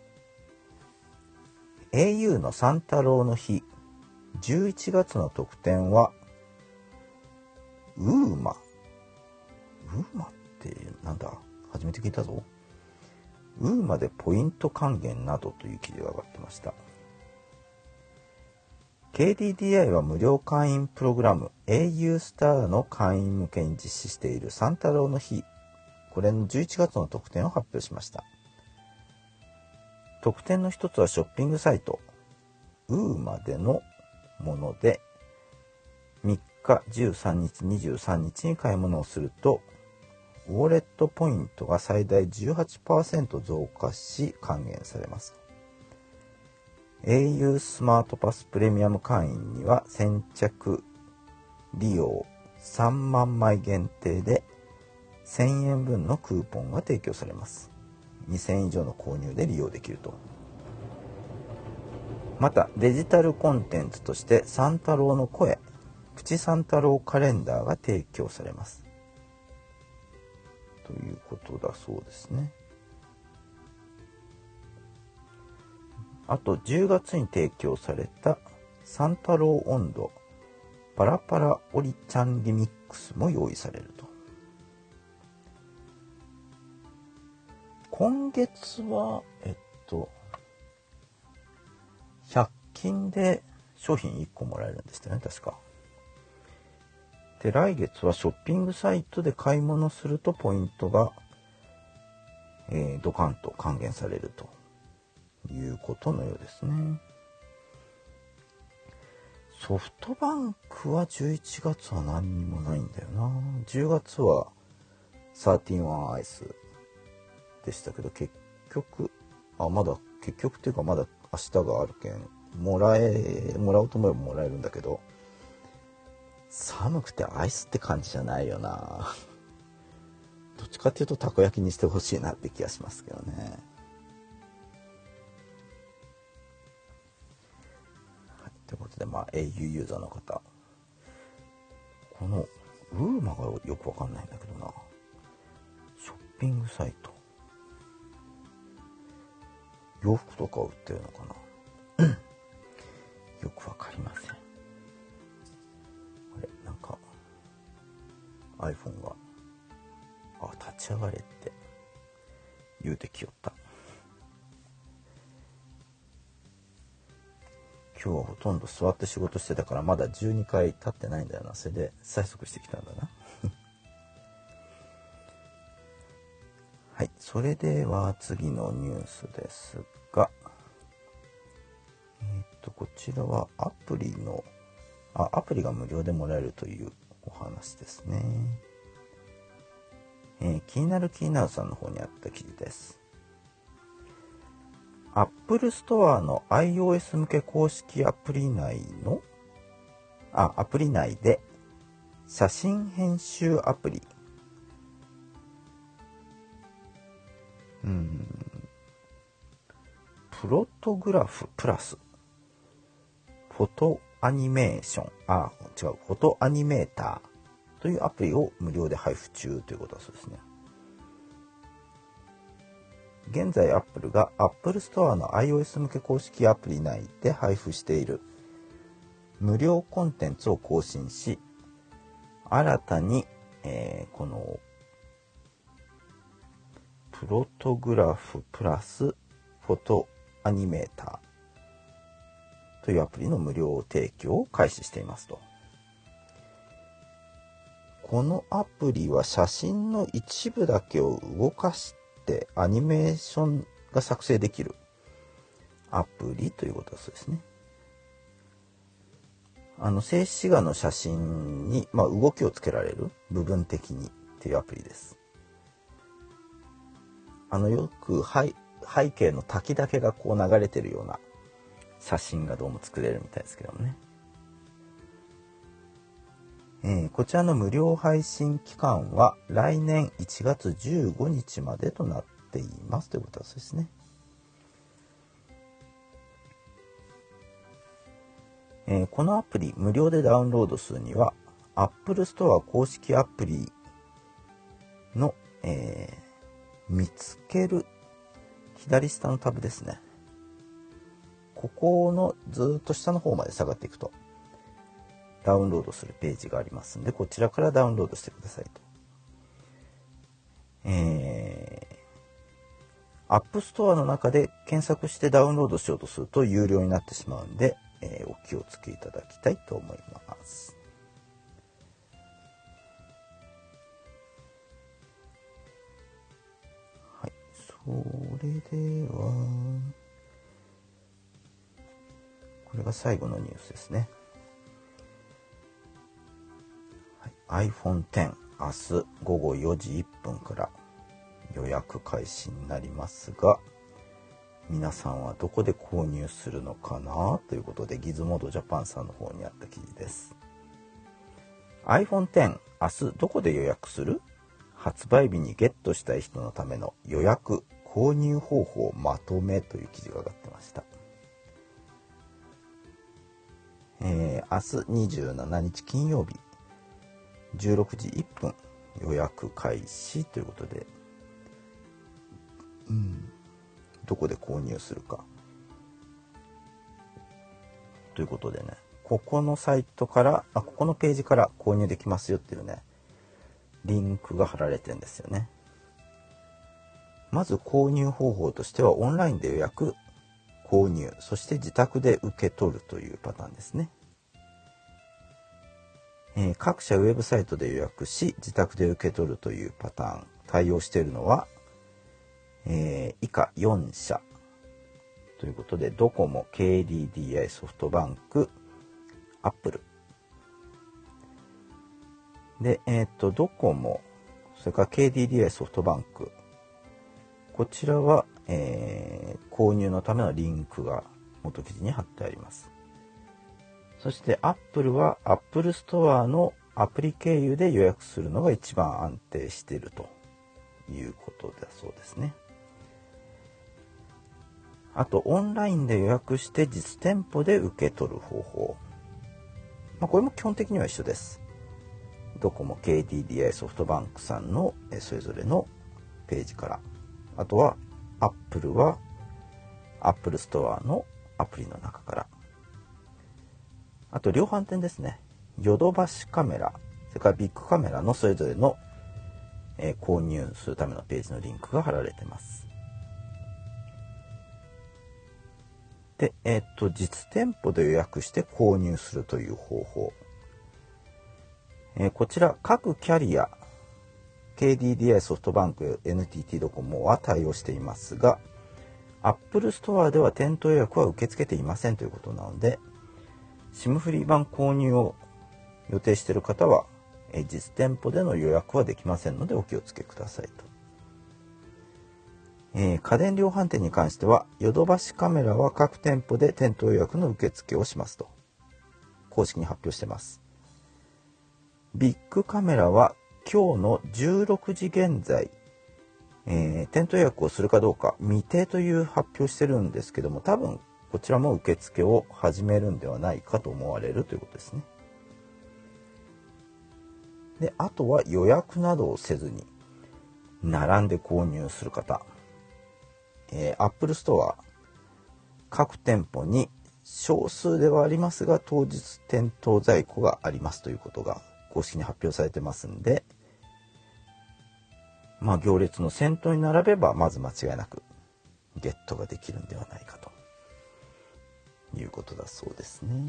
エーユー のサンタロウの日じゅういちがつの特典はウーマウーマってなんだ、初めて聞いたぞ。 ウーマでポイント還元などという記事が上がってました。ケーディーディーアイ は無料会員プログラム エーユー スターの会員向けに実施しているサンタロウの日、これのじゅういちがつの特典を発表しました。特典の一つはショッピングサイトウーマでのもので、みっか、じゅうさんにち、にじゅうさんにちに買い物をするとウォレットポイントが最大 じゅうはちパーセント 増加し還元されます。エーユー スマートパスプレミアム会員には先着利用さんまんまい限定でせんえんぶんのクーポンが提供されます。にせんえん以上の購入で利用できると。またデジタルコンテンツとしてサンタロウの声、プチサンタロウカレンダーが提供されますということだそうですね。あとじゅうがつに提供されたサンタロウ温度パラパラオリちゃんリミックスも用意されると。今月はえっとひゃくきんで商品いっこもらえるんでしたね、確か。で、来月はショッピングサイトで買い物するとポイントが、えー、ドカンと還元されるということのようですね。ソフトバンクはじゅういちがつは何にもないんだよな。じゅうがつはサーティワンアイスでしたけど、結局あまだ結局っていうかまだ明日があるけんもらえもらおうと思えばもらえるんだけど、寒くてアイスって感じじゃないよな。どっちかっていうとたこ焼きにしてほしいなって気がしますけどね。はい、ということで、まあ エーユー ユーザーの方、このウーマがよくわかんないんだけどな。ショッピングサイト、洋服とか売ってるのかな。よくわかりません。あれ、なんか iPhone があ立ち上がれって言うてきよった。今日はほとんど座って仕事してたからまだじゅうにかい経ってないんだよな。それで催促してきたんだな。はい、それでは次のニュースですが、えー、っとこちらはアプリのあアプリが無料でもらえるというお話ですね。えー、気になる気になるさんの方にあった記事です。Apple Store の iOS 向け公式アプリ内のあアプリ内で写真編集アプリうんプロトグラフプラスフォトアニメーションあ違うフォトアニメーターというアプリを無料で配布中ということだそうですね。現在 Apple が Apple Store の iOS 向け公式アプリ内で配布している無料コンテンツを更新し、新たに、えー、このプロトグラフプラスフォトアニメーターというアプリの無料提供を開始していますと。このアプリは写真の一部だけを動かしてアニメーションが作成できるアプリということだそうですね。あの静止画の写真に、まあ、動きをつけられる部分的にっていうアプリです。あのよく背背景の滝だけがこう流れてるような写真がどうも作れるみたいですけどもね。えー、こちらの無料配信期間は来年いちがつじゅうごにちまでとなっていますということですね。えー、このアプリ無料でダウンロードするには Apple Store 公式アプリの、えー、見つける左下のタブですね。ここのずっと下の方まで下がっていくとダウンロードするページがありますので、こちらからダウンロードしてくださいと。え App Store の中で検索してダウンロードしようとすると有料になってしまうんで、えー、お気をつけいただきたいと思います。はい、それではこれが最後のニュースですね。はい、iPhone テン明日ごごよじいっぷんから予約開始になりますが、皆さんはどこで購入するのかなということで、ギズモードジャパンさんの方にあった記事です。iPhone テン明日どこで予約する？発売日にゲットしたい人のための予約購入方法まとめという記事が上がってました。えー、明日にじゅうしちにち金曜日じゅうろくじいっぷん予約開始ということで、うん、どこで購入するかということでね、ここのサイトからあここのページから購入できますよっていうねリンクが貼られてるんですよね。まず購入方法としてはオンラインで予約購入、そして自宅で受け取るというパターンですね。えー、各社ウェブサイトで予約し自宅で受け取るというパターン対応しているのは、えー、以下よんしゃということで、ドコモ、ケーディーディーアイ、ソフトバンク、アップルで、えっとドコモ、それから ケーディーディーアイ、ソフトバンク、こちらは、えー、購入のためのリンクが元記事に貼ってあります。そしてアップルは Apple Store のアプリ経由で予約するのが一番安定しているということだそうですね。あとオンラインで予約して実店舗で受け取る方法、まあ、これも基本的には一緒です。ドコモ、ケーディーディーアイ、ソフトバンクさんのそれぞれのページから、あとは Apple は Apple Store のアプリの中から、あと量販店ですね、ヨドバシカメラ、それからビッグカメラのそれぞれの、えー、購入するためのページのリンクが貼られています。で、えっと実店舗で予約して購入するという方法、えー、こちら各キャリア ケーディーディーアイ、ソフトバンク、エヌティーティー ドコモは対応していますが、Apple Store では店頭予約は受け付けていませんということなので、SIM フリー版購入を予定している方は、え実店舗での予約はできませんのでお気をつけくださいと。えー、家電量販店に関しては、ヨドバシカメラは各店舗で店頭予約の受付をしますと公式に発表しています。ビッグカメラは今日のじゅうろくじ現在、えー、店頭予約をするかどうか未定という発表してるんですけども、多分こちらも受付を始めるんではないかと思われるということですね。で、あとは予約などをせずに並んで購入する方、えー、Apple Store 各店舗に少数ではありますが当日店頭在庫がありますということが公式に発表されてますんで、まあ行列の先頭に並べばまず間違いなくゲットができるんではないかということだそうですね。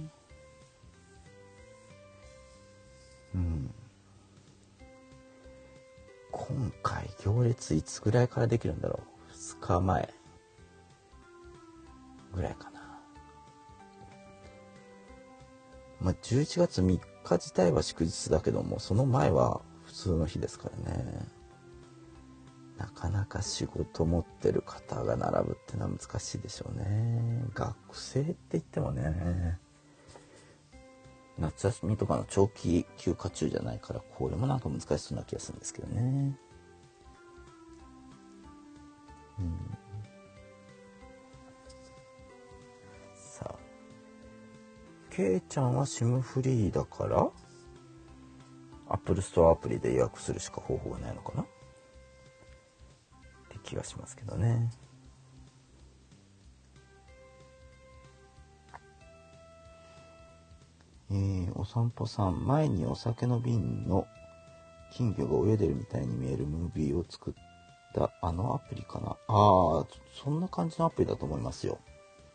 うん。今回行列いつぐらいからできるんだろう。ふつかまえぐらいかな。まあじゅういちがつみっか自体は祝日だけども、その前は普通の日ですからね。なかなか仕事持ってる方が並ぶってのは難しいでしょうね。学生って言ってもね、夏休みとかの長期休暇中じゃないから、これもなんか難しそうな気がするんですけどね。うん、さあ、ケイちゃんは SIM フリーだから Apple Store アプリで予約するしか方法がないのかなって気がしますけどね。えー、お散歩さん、前にお酒の瓶の金魚が泳いでるみたいに見えるムービーを作ったあのアプリかな。ああ、そんな感じのアプリだと思いますよ。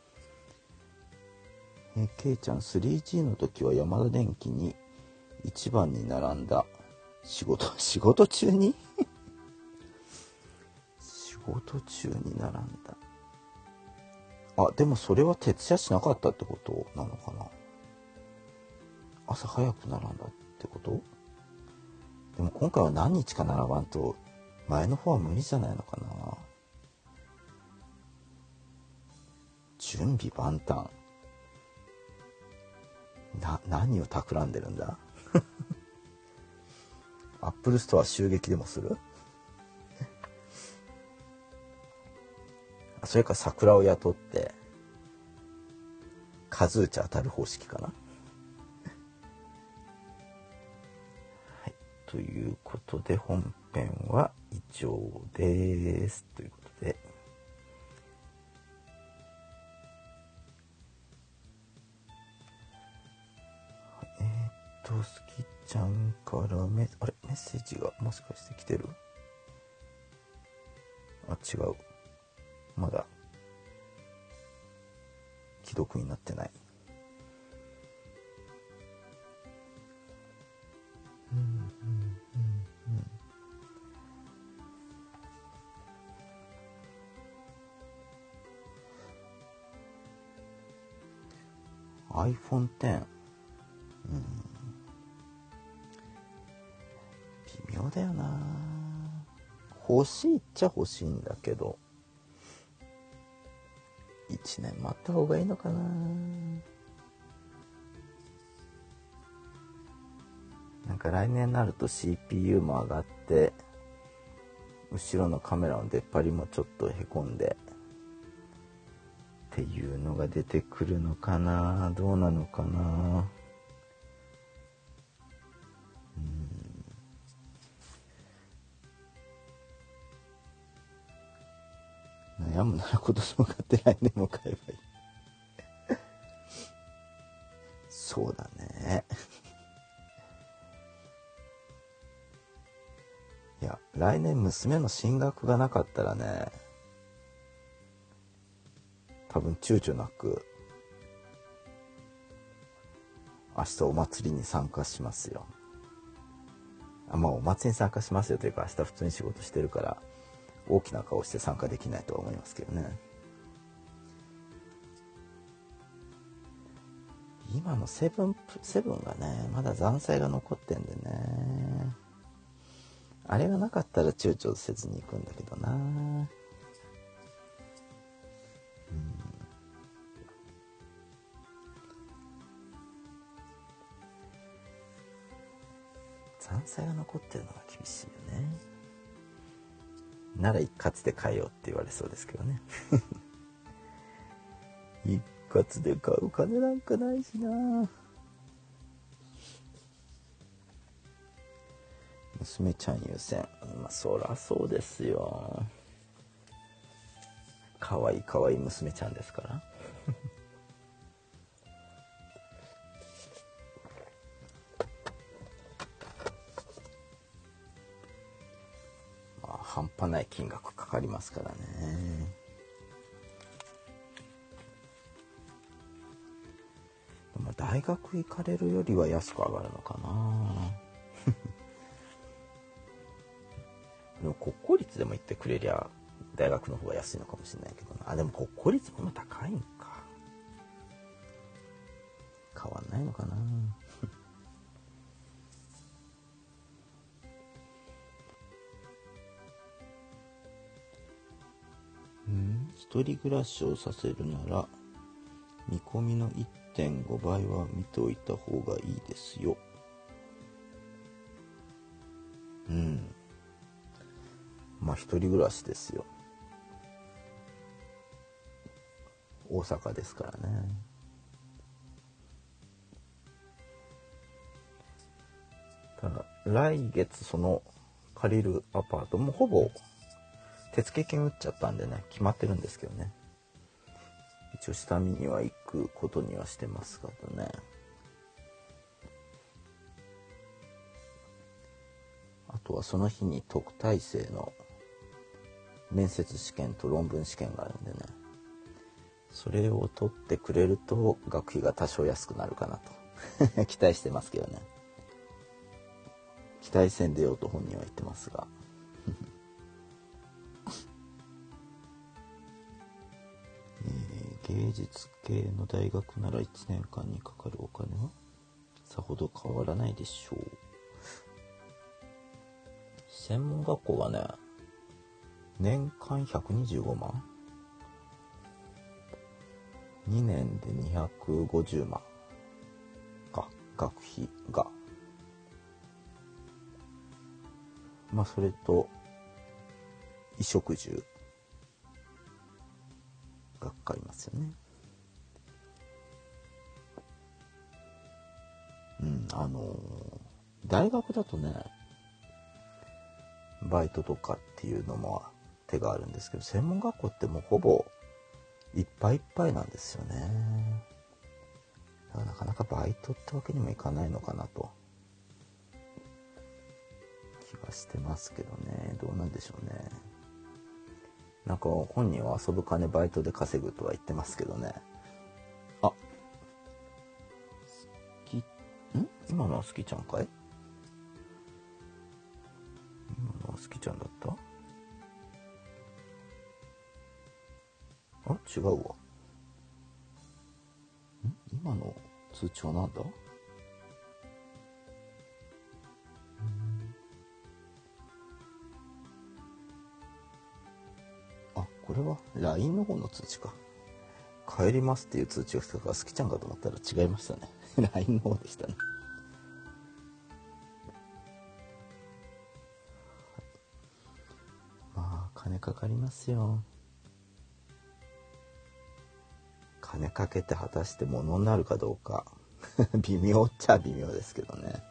えー、ケイちゃん スリージー の時はヤマダ電機にいちばんに並んだ。仕事仕事中に仕事中に並んだ。あ、でもそれは徹夜しなかったってことなのかな。朝早く並んだってこと。でも今回は何日か並ばんと前の方は無理じゃないのかな。準備万端。な、何を企んでるんだアップルストア襲撃でもするそれか桜を雇って数打ち当たる方式かなはい、ということで本編は以上ですということで、えー、っとスキちゃんからメあれメッセージがもしかして来てる。あ、違う、まだ既読になってない。うんうんうんうん。アイフォンテン、うん、微妙だよな。欲しいっちゃ欲しいんだけどいちねん待った方がいいのかな。なんか来年になると シーピーユー も上がって後ろのカメラの出っ張りもちょっとへこんでっていうのが出てくるのかな。どうなのかな。うん、悩むなら今年も買って来年も買えばいいそうだねいや来年娘の進学がなかったらね、多分躊躇なく明日お祭りに参加しますよ。あ、まあお祭りに参加しますよというか、明日普通に仕事してるから大きな顔して参加できないとは思いますけどね。今のセブンセブンがねまだ残債が残ってんでね、あれがなかったら躊躇せずに行くんだけどな。うん、残債が残ってるのが厳しいよね。なら一括で買えよって言われそうですけどね一括で買う金なんかないしな。娘ちゃん優先、まあそらそうですよ。かわいいかわいい娘ちゃんですからまあ半端ない金額かかりますからね。まあ大学行かれるよりは安く上がるのかなでも国公立でも行ってくれりゃ大学の方が安いのかもしれないけどな。あ、でも国公立も今高いんか。変わんないのかなうん、一人暮らしをさせるなら見込みの いってんご 倍は見ておいた方がいいですよ。うん、まあ一人暮らしですよ。大阪ですからね。ただ来月その借りるアパートもほぼ手付金打っちゃったんでね、決まってるんですけどね。一応下見には行くことにはしてますからね。あとはその日に特待生の面接試験と論文試験があるんでね、それを取ってくれると学費が多少安くなるかなと期待してますけどね。期待せんでようと本人は言ってますがえー、芸術系の大学ならいちねんかんにかかるお金はさほど変わらないでしょう。専門学校はね、年間ひゃくにじゅうごまん、にねんでにひゃくごじゅうまんか、学費が。まあそれと衣食住がかかりますよね。うん、あのー、大学だとね、バイトとかっていうのも手があるんですけど、専門学校ってもうほぼいっぱいいっぱいなんですよね。だからなかなかバイトってわけにもいかないのかなと気がしてますけどね。どうなんでしょうね。なんか本人は遊ぶ金バイトで稼ぐとは言ってますけどね。あ、好き、ん今のは好きちゃんかい？今のは好きちゃんだった？あ、違うわ。ん今の通知はなんだ？あ、これは ライン の方の通知か。帰りますっていう通知が来たから好きちゃんかと思ったら違いましたね。ライン の方でしたね。まあ、金かかりますよ。金かけて果たして物になるかどうか微妙っちゃ微妙ですけどね。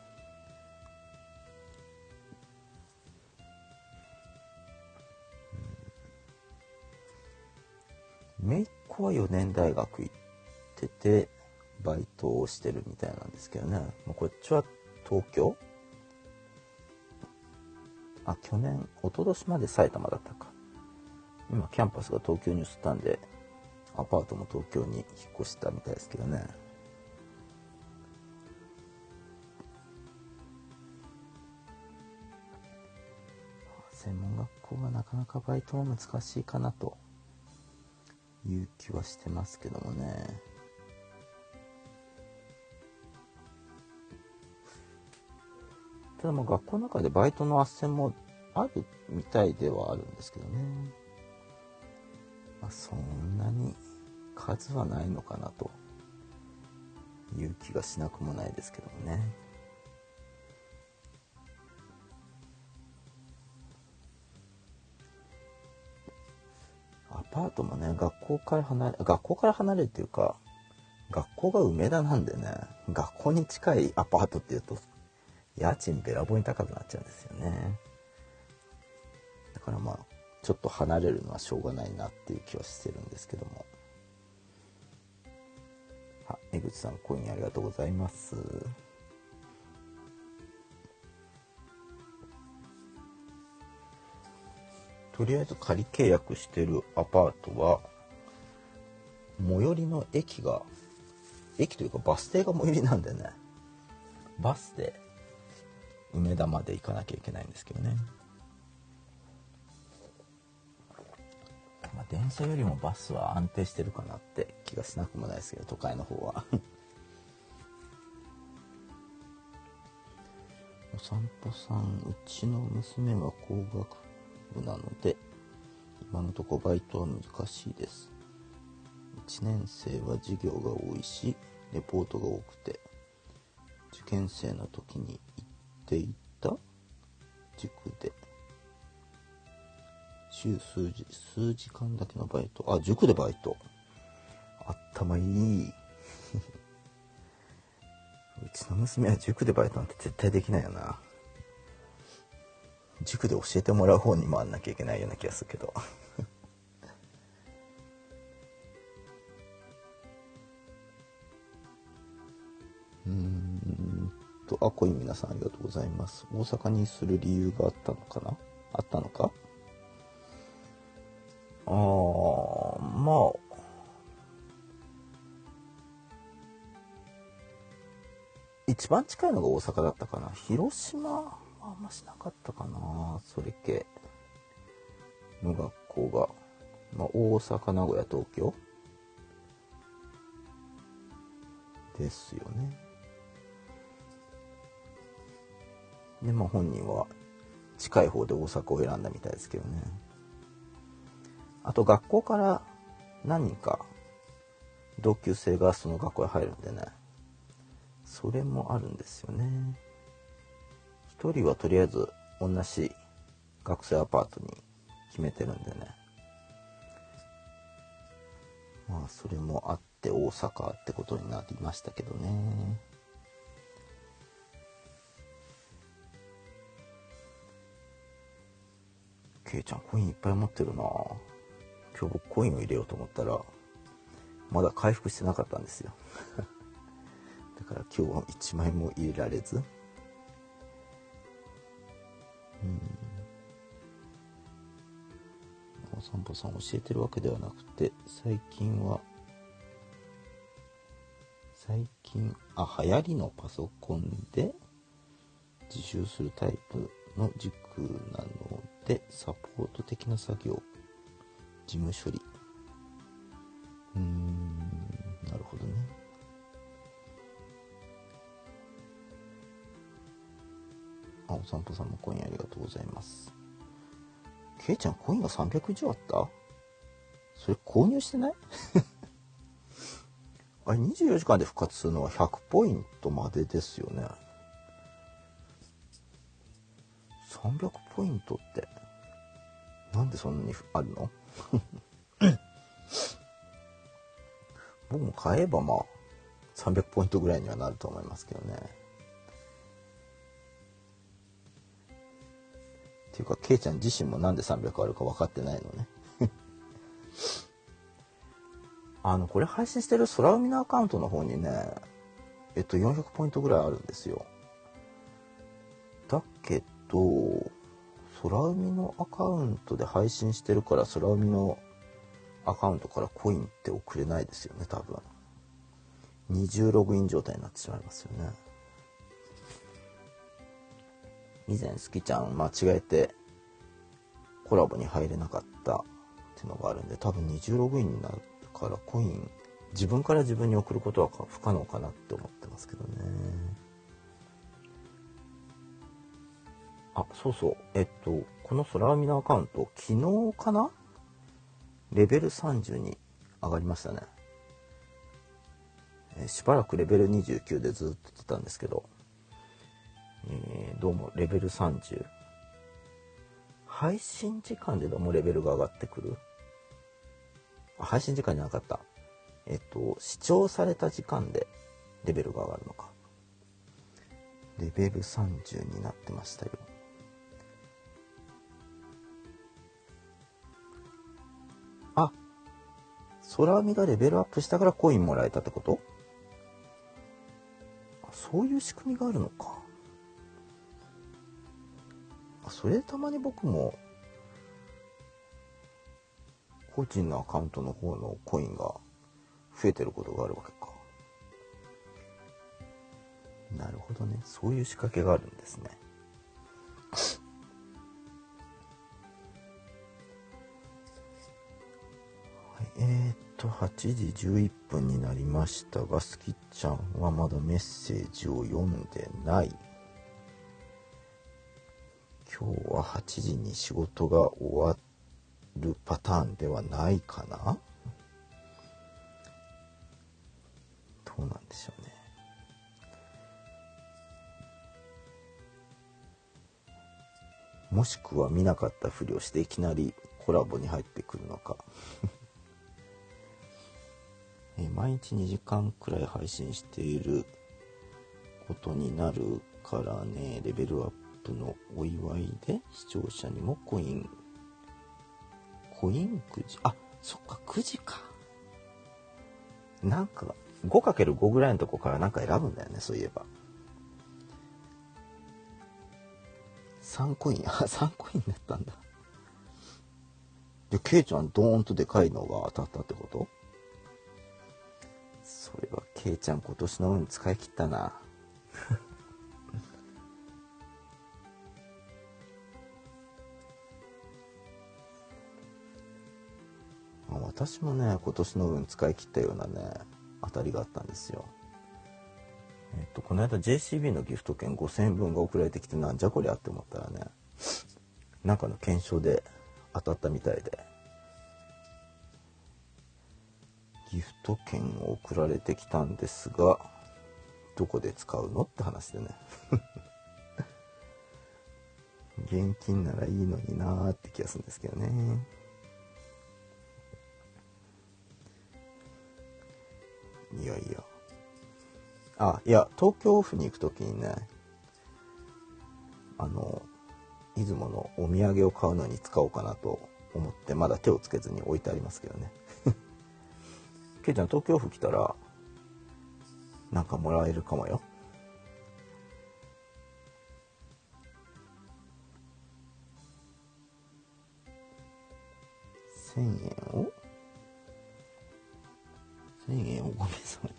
姪っ子はよねん大学行っててバイトをしてるみたいなんですけどね。もうこっちは東京、あ、去年一昨年まで埼玉だったか。今キャンパスが東京に移ったんでアパートも東京に引っ越したみたいですけどね。専門学校はなかなかバイトも難しいかなという気はしてますけどもね。ただもう学校の中でバイトの斡旋もあるみたいではあるんですけどね。まあ、そんなに数はないのかなという気がしなくもないですけどもね。アパートもね、学校から離れ、学校から離れるっていうか、学校が梅田なんでね、学校に近いアパートっていうと、家賃べらぼうに高くなっちゃうんですよね。だからまあ、ちょっと離れるのはしょうがないなっていう気はしてるんですけども。あ、江口さん、コインありがとうございます。とりあえず仮契約してるアパートは最寄りの駅が駅というかバス停が最寄りなんでね、バスで梅田まで行かなきゃいけないんですけどね。まあ、電車よりもバスは安定してるかなって気がしなくもないですけど、都会の方はお散歩さん、うちの娘は工学部なので今のところバイトは難しいです。いちねん生は授業が多いしレポートが多くて、受験生の時に行っていた塾で週数時数時間だけのバイト、あ、塾でバイト、頭いいうちの娘は塾でバイトなんて絶対できないよな。塾で教えてもらう方に回んなきゃいけないような気がするけどうーんと、あ、コイン皆さんありがとうございます。大阪にする理由があったのかなあったのかまあ一番近いのが大阪だったかな。広島はあんましなかったかな。それ系の学校が、まあ、大阪、名古屋、東京ですよね。でまあ本人は近い方で大阪を選んだみたいですけどね。あと学校から何人か同級生がその学校へ入るんでね、それもあるんですよね。一人はとりあえず同じ学生アパートに決めてるんでね、まあそれもあって大阪ってことになりましたけどね。ケイちゃんコインいっぱい持ってるな。今日僕コインを入れようと思ったらまだ回復してなかったんですよだから今日はいちまいも入れられず、うん、お散歩さん教えてるわけではなくて、最近は最近あ流行りのパソコンで自習するタイプの塾なのでサポート的な作業、事務処理、うーんなるほどね。あ、お散歩さんもコインありがとうございます。ケイちゃんコインがさんびゃく以上あった？それ購入してないあれにじゅうよじかんで復活するのはひゃくポイントまでですよね。さんびゃくポイントってなんでそんなにあるの僕も買えばまあさんびゃくポイントぐらいにはなると思いますけどね。っていうかケイちゃん自身もなんでさんびゃくあるか分かってないのねあのこれ配信してる空海のアカウントの方にねえっとよんひゃくポイントぐらいあるんですよ。だけど空海のアカウントで配信してるから空海のアカウントからコインって送れないですよね。多分二重ログイン状態になってしまいますよね。以前スキちゃん間違えてコラボに入れなかったっていうのがあるんで、多分二重ログインになるからコイン自分から自分に送ることは不可能かなって思ってますけどね。あ、そうそう、えっとこの空海のアカウント昨日かなレベルさんじゅうに上がりましたね。えー、しばらくレベルにじゅうきゅうでずっと言ってたんですけど、えー、どうもレベルさんじゅう、配信時間でどうもレベルが上がってくる。あ、配信時間じゃなかった、えっと視聴された時間でレベルが上がるのか。レベルさんじゅうになってましたよ。あ、空海がレベルアップしたからコインもらえたってこと？あ、そういう仕組みがあるのか。あ、それでたまに僕も個人のアカウントの方のコインが増えてることがあるわけか。なるほどね、そういう仕掛けがあるんですね。はい、えー、っとはちじじゅういっぷんになりましたが、スキちゃんはまだメッセージを読んでない。今日ははちじに仕事が終わるパターンではないかな。どうなんでしょうね。もしくは見なかったふりをしていきなりコラボに入ってくるのかえ毎日にじかんくらい配信していることになるからね、レベルアップのお祝いで視聴者にもコインコインくじ、あ、そっか、くじか。なんか ごかけるご ぐらいのとこからなんか選ぶんだよね、そういえば。さんコイン、あ、さんコインになったんだ。 で、ケイちゃんドーンとでかいのが当たったってこと？それはケイちゃん今年の運使い切ったな。私もね、今年の運使い切ったようなね、当たりがあったんですよ。えっと、この間 ジェイシービー のギフト券ごせんえんぶんが送られてきて、なんじゃこりゃって思ったらね、なんかの検証で当たったみたいで、ギフト券を送られてきたんですが、どこで使うのって話でね。現金ならいいのになーって気がするんですけどね。いやいや。あ、いや、東京オフに行くときにね、あの、出雲のお土産を買うのに使おうかなと思って、まだ手をつけずに置いてありますけどね。ケイちゃん、東京オフ来たら、なんかもらえるかもよ。せんえんをせんえんをごめんなさい。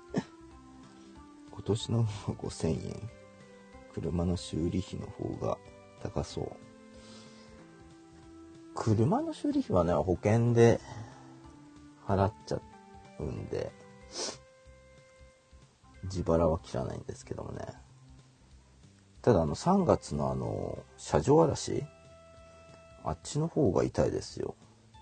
今年のごせんえん。車の修理費の方が高そう。車の修理費はね、保険で払っちゃうんで、自腹は切らないんですけどもね。ただあのさんがつのあの車上荒らし、あっちの方が痛いですよ。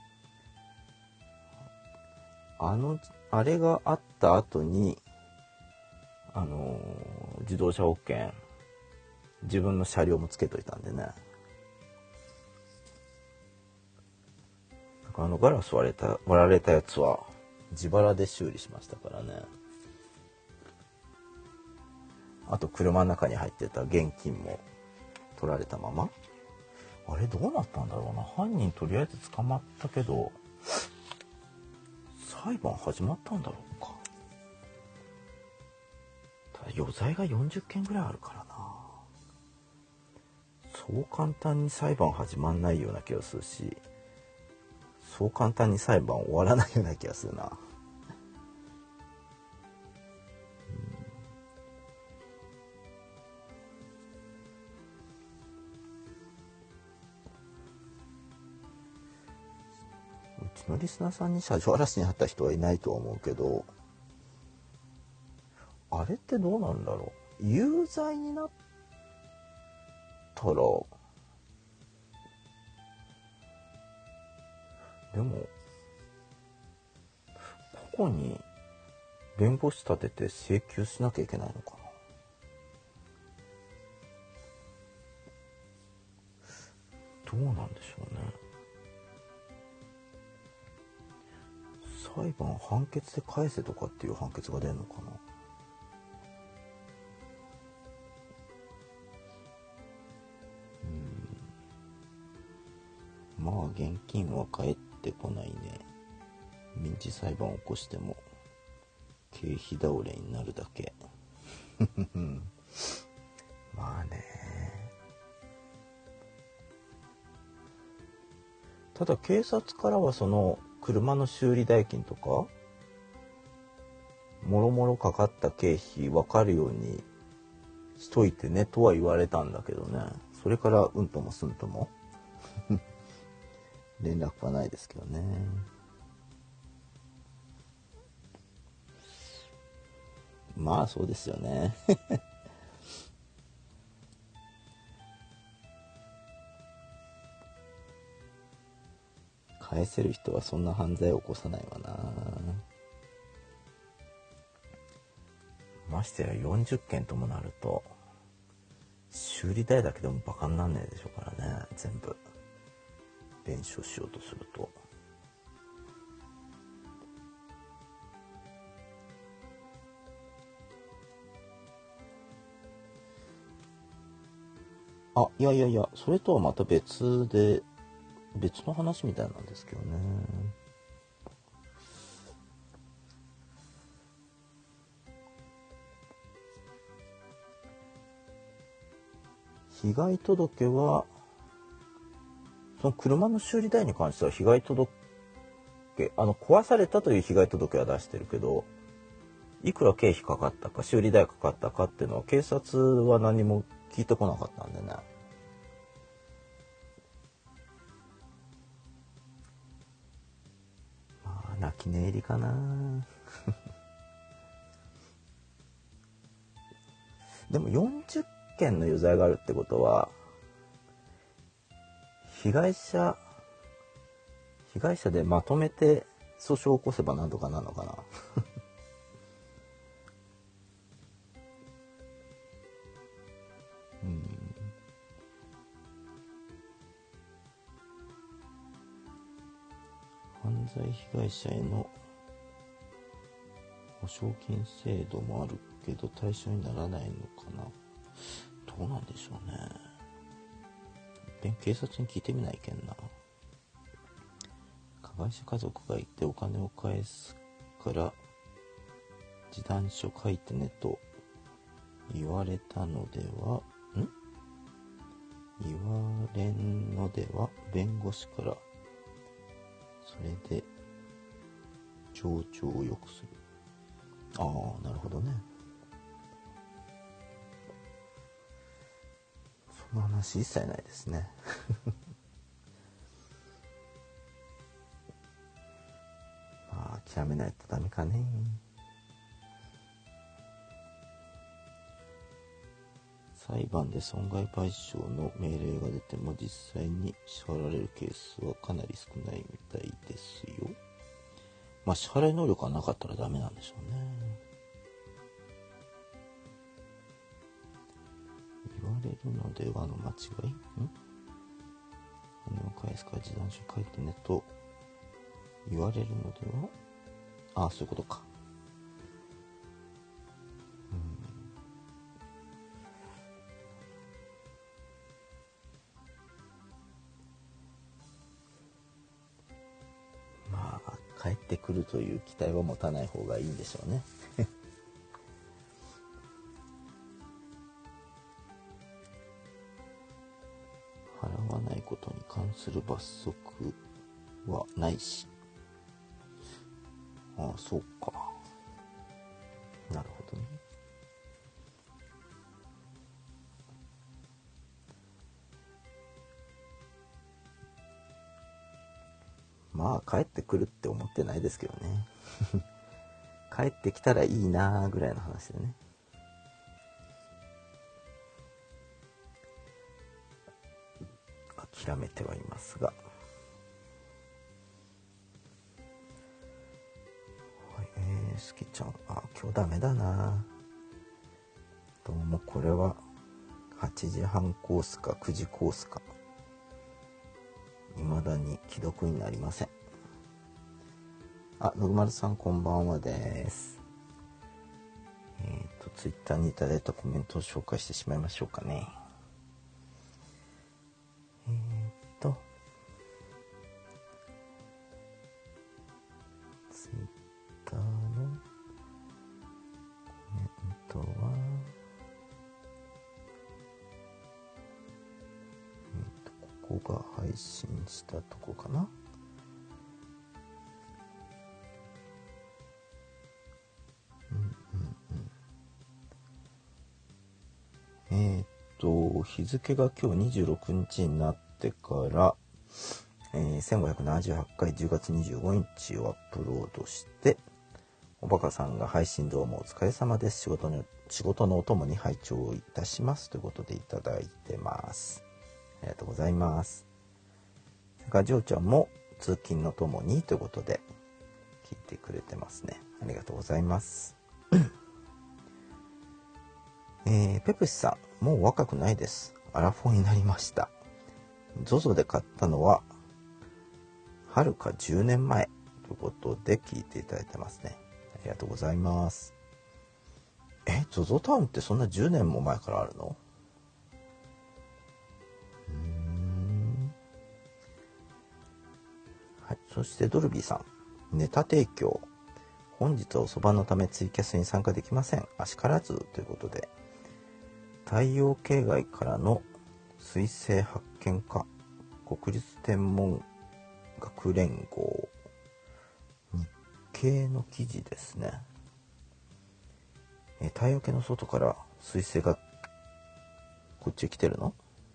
あのあれがあった後にあのー、自動車保険自分の車両もつけといたんでね。なんかあのガラス割れた割られたやつは自腹で修理しましたからね。あと車の中に入ってた現金も取られたまま。あれどうなったんだろうな。犯人とりあえず捕まったけど裁判始まったんだろうか。ただ余罪がよんじゅっけんぐらいあるからな。そう簡単に裁判始まんないような気がするし、そう簡単に裁判終わらないような気がするな。うちのリスナーさんに車上荒らしにあった人はいないとは思うけど、あれってどうなんだろう。有罪になったら、でもここに弁護士立てて請求しなきゃいけないのかな。どうなんでしょうね。裁判判決で返せとかっていう判決が出るのかな。うん、まあ現金は返ってこないね。民事裁判を起こしても経費倒れになるだけ。まあね。ただ警察からはその車の修理代金とかもろもろかかった経費分かるようにしといてねとは言われたんだけどね。それからうんともすんとも連絡はないですけどね。まあそうですよね。返せる人はそんな犯罪を起こさないわな。ましてやよんじゅっけんともなると修理代だけでもバカになんねえでしょうからね。全部弁償しようとすると。あ、いやいやいや、それとはまた別で別の話みたいなんですけどね。被害届はその車の修理代に関しては被害届、あの壊されたという被害届は出してるけど、いくら経費かかったか修理代かかったかっていうのは警察は何も聞いてこなかったんでね。まあ泣き寝入りかな。でもよんじゅっけんの余罪があるってことは、被害者被害者でまとめて訴訟を起こせばなんとかなるのかな。うん、犯罪被害者への保証金制度もあるけど対象にならないのかな。どうなんでしょうね。一遍警察に聞いてみないけんな。加害者家族がいてお金を返すから示談書書いてねと言われたのではん言われんのでは弁護士からそれで情緒を良くする。ああ、なるほどね。その話一切ないですね。まあ諦めないとダメかね。裁判で損害賠償の命令が出ても実際に支払われるケースはかなり少ないみたいですよ。まあ支払い能力がなかったらダメなんでしょうね。言われるのではの間違い？ん？金を返すから示談書書いてねと言われるのでは？ああ、そういうことか。帰ってくるという期待は持たない方がいいんでしょうね。払わないことに関する罰則はないし。ああ、そうか。なるほどね。まあ帰ってくるって思ってないですけどね。帰ってきたらいいなーぐらいの話でね。諦めてはいますが。はい、えー、すきちゃん、あ、今日ダメだな。どうもこれははちじはんコースかくじコースか。未だに既読になりません。あ、のぐまるさんこんばんはです。えっと、ツイッターにいただいたコメントを紹介してしまいましょうかね。えー、っと、ツイッターのコメントは、えー、っと、ここが配信したとこかな。えっと、日付が今日にじゅうろくにちになってから、えー、せんごひゃくななじゅうはちかいじゅうがつにじゅうごにちをアップロードして、おばかさんが配信どうもお疲れ様です。仕事に、仕事のお供に拝聴いたします。ということでいただいてます。ありがとうございます。それからジョーちゃんも通勤のともにということで聞いてくれてますね。ありがとうございます。えー、ペプシさん、もう若くないです。アラフォーになりました。ゾゾ で買ったのは、はるかじゅうねんまえということで聞いていただいてますね。ありがとうございます。え、ゾゾ タウンってそんなじゅうねんも前からあるの？うーん。はい、そしてドルビーさん、ネタ提供。本日はおそばのためツイキャスに参加できません。あしからずということで。太陽系外からの彗星発見か国立天文学連合、日経の記事ですね。え太陽系の外から彗星がこっちへ来てるの？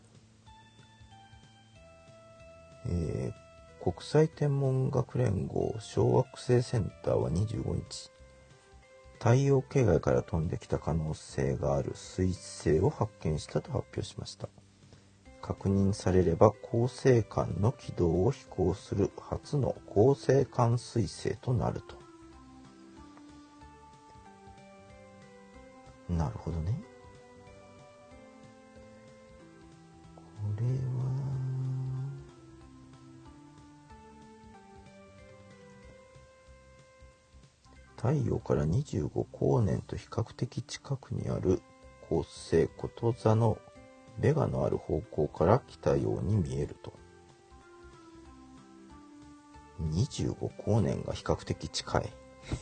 えー、国際天文学連合小惑星センターはにじゅうごにち、太陽系外から飛んできた可能性がある彗星を発見したと発表しました。確認されれば恒星間の軌道を飛行する初の恒星間彗星となると。なるほどね。これは太陽からにじゅうごこうねんと比較的近くにある恒星こと座のベガのある方向から来たように見えると。にじゅうごこうねんが比較的近い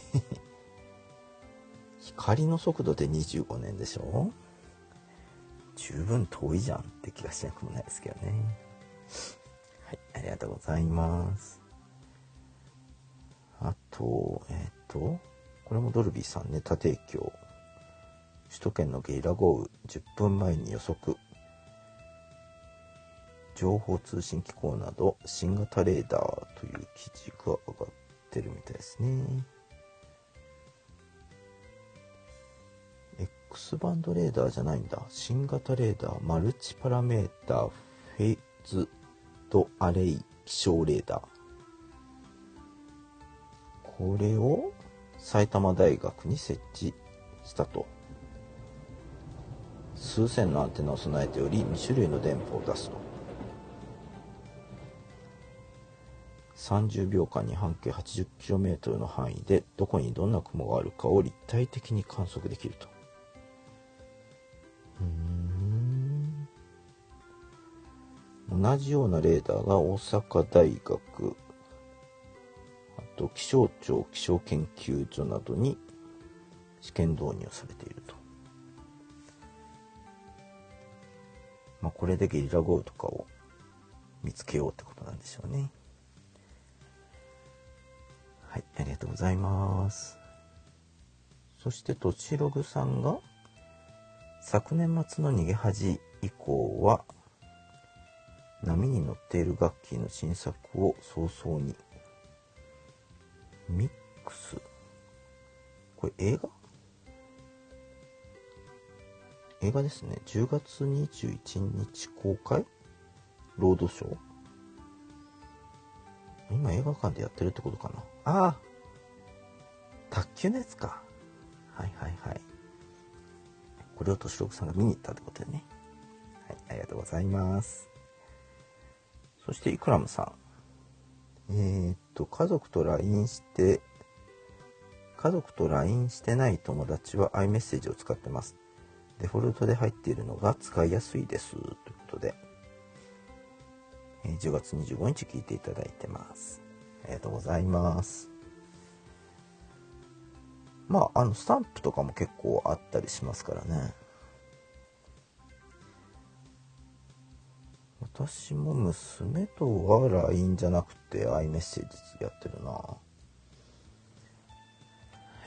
光の速度でにじゅうごねんでしょ。十分遠いじゃんって気がしなくもないですけどね。はい、ありがとうございます。あとえっとこれもドルビーさんね。他提供、首都圏のゲリラ豪雨じゅっぷんまえに予測、情報通信機構など新型レーダーという記事が上がってるみたいですね。 X バンドレーダーじゃないんだ。新型レーダーマルチパラメーターフェーズドアレイ気象レーダー、これを埼玉大学に設置したと。数千のアンテナを備えておりに種類の電波を出すと。さんじゅうびょうかんに半径 はちじゅっキロメートル の範囲でどこにどんな雲があるかを立体的に観測できると。うーん同じようなレーダーが大阪大学、あと気象庁気象研究所などに試験導入されていると。まあこれでゲリラ豪雨とかを見つけようってことなんでしょうね。はい、ありがとうございます。そしてとちログさんが昨年末の逃げ恥以降は波に乗っている楽器の新作を早々に。ミックス、これ映画映画ですね。じゅうがつにじゅういちにち公開、ロードショー。今映画館でやってるってことかな。ああ、卓球のやつか。はいはいはい。これをとしろくさんが見に行ったってことでね。はい、ありがとうございます。そしてイクラムさん、えー、っと家族と ライン して家族と ライン してない友達は iMessage を使ってます。デフォルトで入っているのが使いやすいですということで、えー、じゅうがつにじゅうごにち聞いていただいてます。ありがとうございます。まああのスタンプとかも結構あったりしますからね。私も娘とは ライン じゃなくて iMessage やってるな。はい。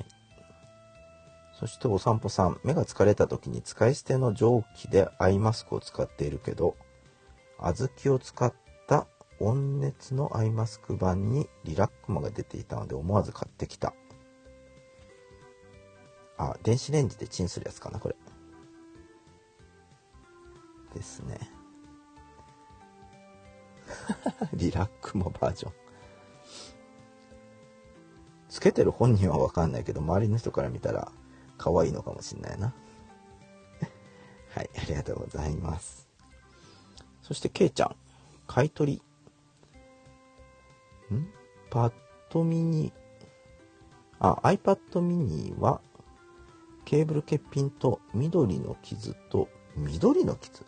そしてお散歩さん、目が疲れた時に使い捨ての蒸気でアイマスクを使っているけど、小豆を使った温熱のアイマスク版にリラックマが出ていたので思わず買ってきた。あ、電子レンジでチンするやつかなこれ。ですね。リラックマバージョン。つけてる本人はわかんないけど、周りの人から見たら可愛いのかもしれないな。はい、ありがとうございます。そしてケイちゃん、買い取り。んパッドミニ、あ、iPad mini はケーブル欠品と緑の傷と、緑の傷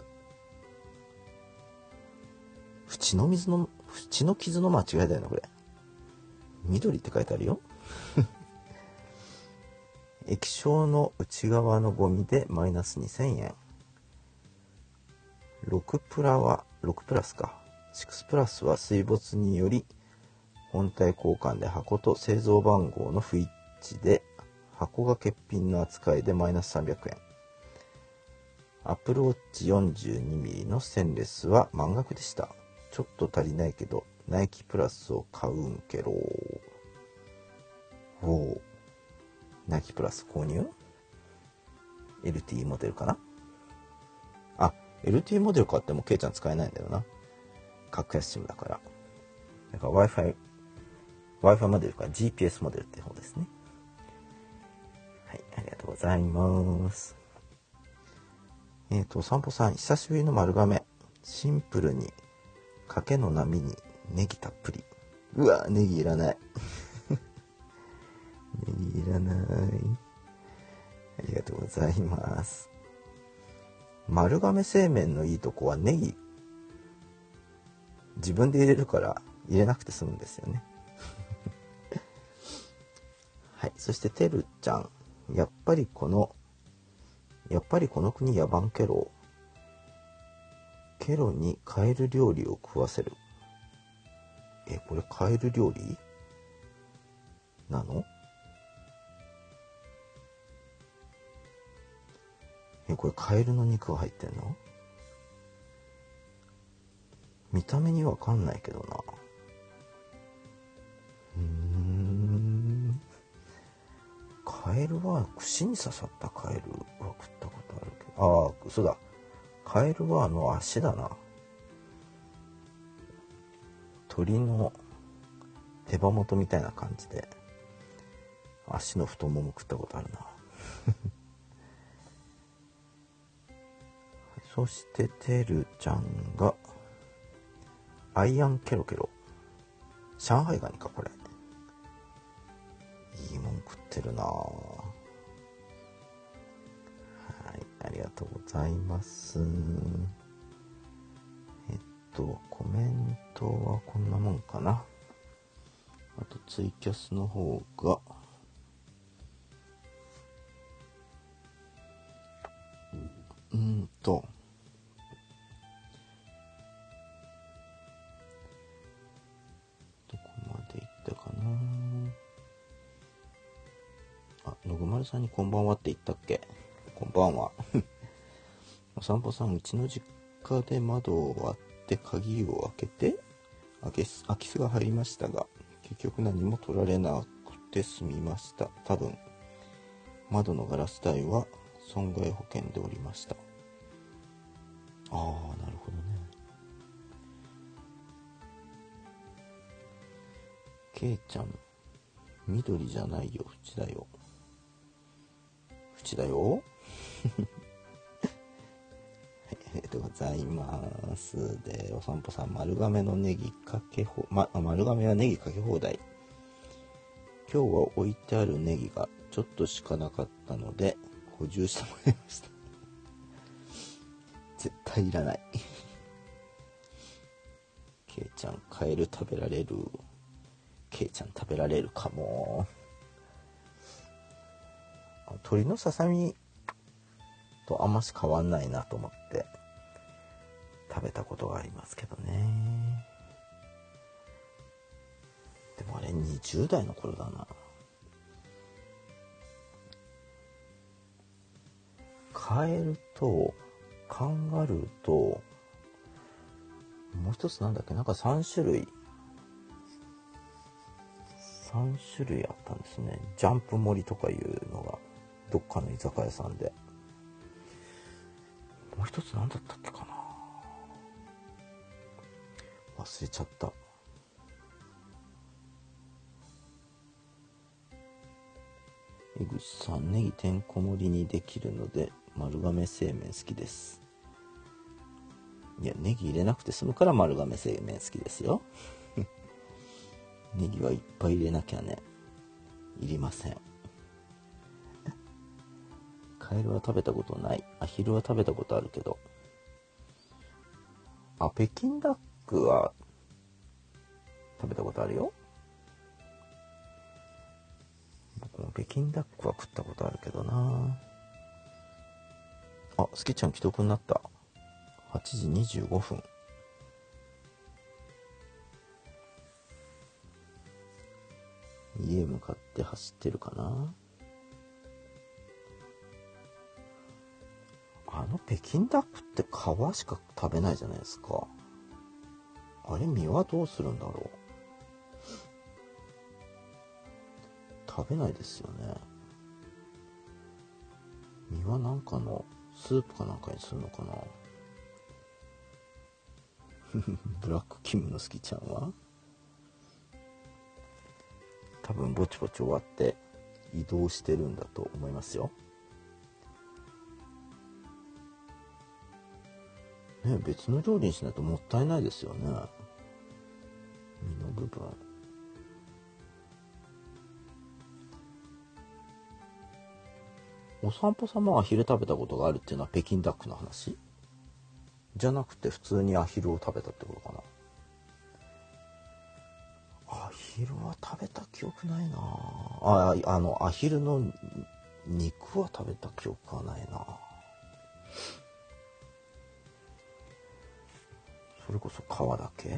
縁の水の、縁の傷の間違いだよな、これ。緑って書いてあるよ。液晶の内側のゴミでマイナスにせんえん。ろくプラは、ろくプラスか。 シックスプラスは水没により本体交換で箱と製造番号の不一致で箱が欠品の扱いでマイナスさんびゃくえん。Apple Watch よんじゅうにミリ のステンレスは満額でした。ちょっと足りないけどナイキプラスを買うんけろ。おお、ナイキプラス購入？ エルティー モデルかな。あ、エルティー モデル買ってもケイちゃん使えないんだよな。格安シムだから。だから Wi-Fi、Wi-Fi モデルか ジーピーエス モデルって方ですね。はい、ありがとうございます。えっと、散歩さん、久しぶりの丸亀。シンプルに、かけの波にネギたっぷり。うわ、ネギいらない。ネギいらない。ありがとうございます。丸亀製麺のいいとこはネギ、自分で入れるから入れなくて済むんですよね。はい、そしててるちゃん、やっぱりこの、やっぱりこの国野蛮ケロ。ケロにカエル料理を食わせる。え、これカエル料理なの？え、これカエルの肉が入ってんの？見た目にわかんないけどな。うーん。カエルは串に刺さったカエルは食ったことあるけど、ああ、嘘だ。カエルはあの足だな。鳥の手羽元みたいな感じで足の太もも食ったことあるな。そしててるちゃんがアイアンケロケロ。上海ガニかこれ。いいもん食ってるな。はい、ありがとうございます。えっとコメントはこんなもんかな。あとツイキャスの方がうんとどこまでいったかな。あ、のぐまるさんにこんばんはって言ったっけ。こんばんは。お散歩さん、うちの実家で窓を割って鍵を開けて空き巣空き巣が入りましたが、結局何も取られなくて済みました。多分窓のガラス代は損害保険でおりました。ああ、なるほどね。けいちゃん、緑じゃないよ、縁だよ。縁だよ。ありがとうございます。で、お散歩さん、丸亀のネギかけほ、ま、丸亀はネギかけ放題。今日は置いてあるネギがちょっとしかなかったので、補充してもらいました。絶対いらない。ケイちゃん、カエル食べられる。ケイちゃん食べられるかも。鶏のささみとあんまし変わんないなと思って食べたことがありますけどね。でもあれにじゅう代の頃だな。カエルとカンガルーともう一つなんだっけ、なんかさん種類さん種類あったんですね。ジャンプ盛りとかいうのがどっかの居酒屋さんで。もう一つ何だったっけかな、忘れちゃった。江口さん、ネギてんこ盛りにできるので丸亀製麺好きです。いや、ネギ入れなくて済むから丸亀製麺好きですよ。ネギはいっぱい入れなきゃね。いりません。カエルは食べたことない。アヒルは食べたことあるけど。あ、北京ダックは食べたことあるよ。僕も北京ダックは食ったことあるけどな。あ、スケちゃん既読になった。はちじにじゅうごふん。 家向かって走ってるかな。あの北京ダックって皮しか食べないじゃないですか。あれ身はどうするんだろう。食べないですよね。身はなんかのスープかなんかにするのかな。ブラックキムの好きちゃんは多分ぼちぼち終わって移動してるんだと思いますよ。ね、別の料理にしないともったいないですよね。身の部分。お散歩様はアヒル食べたことがあるっていうのは北京ダックの話じゃなくて、普通にアヒルを食べたってことかな。アヒルは食べた記憶ないなあ。あ、あのアヒルの肉は食べた記憶はないな。それこそ皮だけ。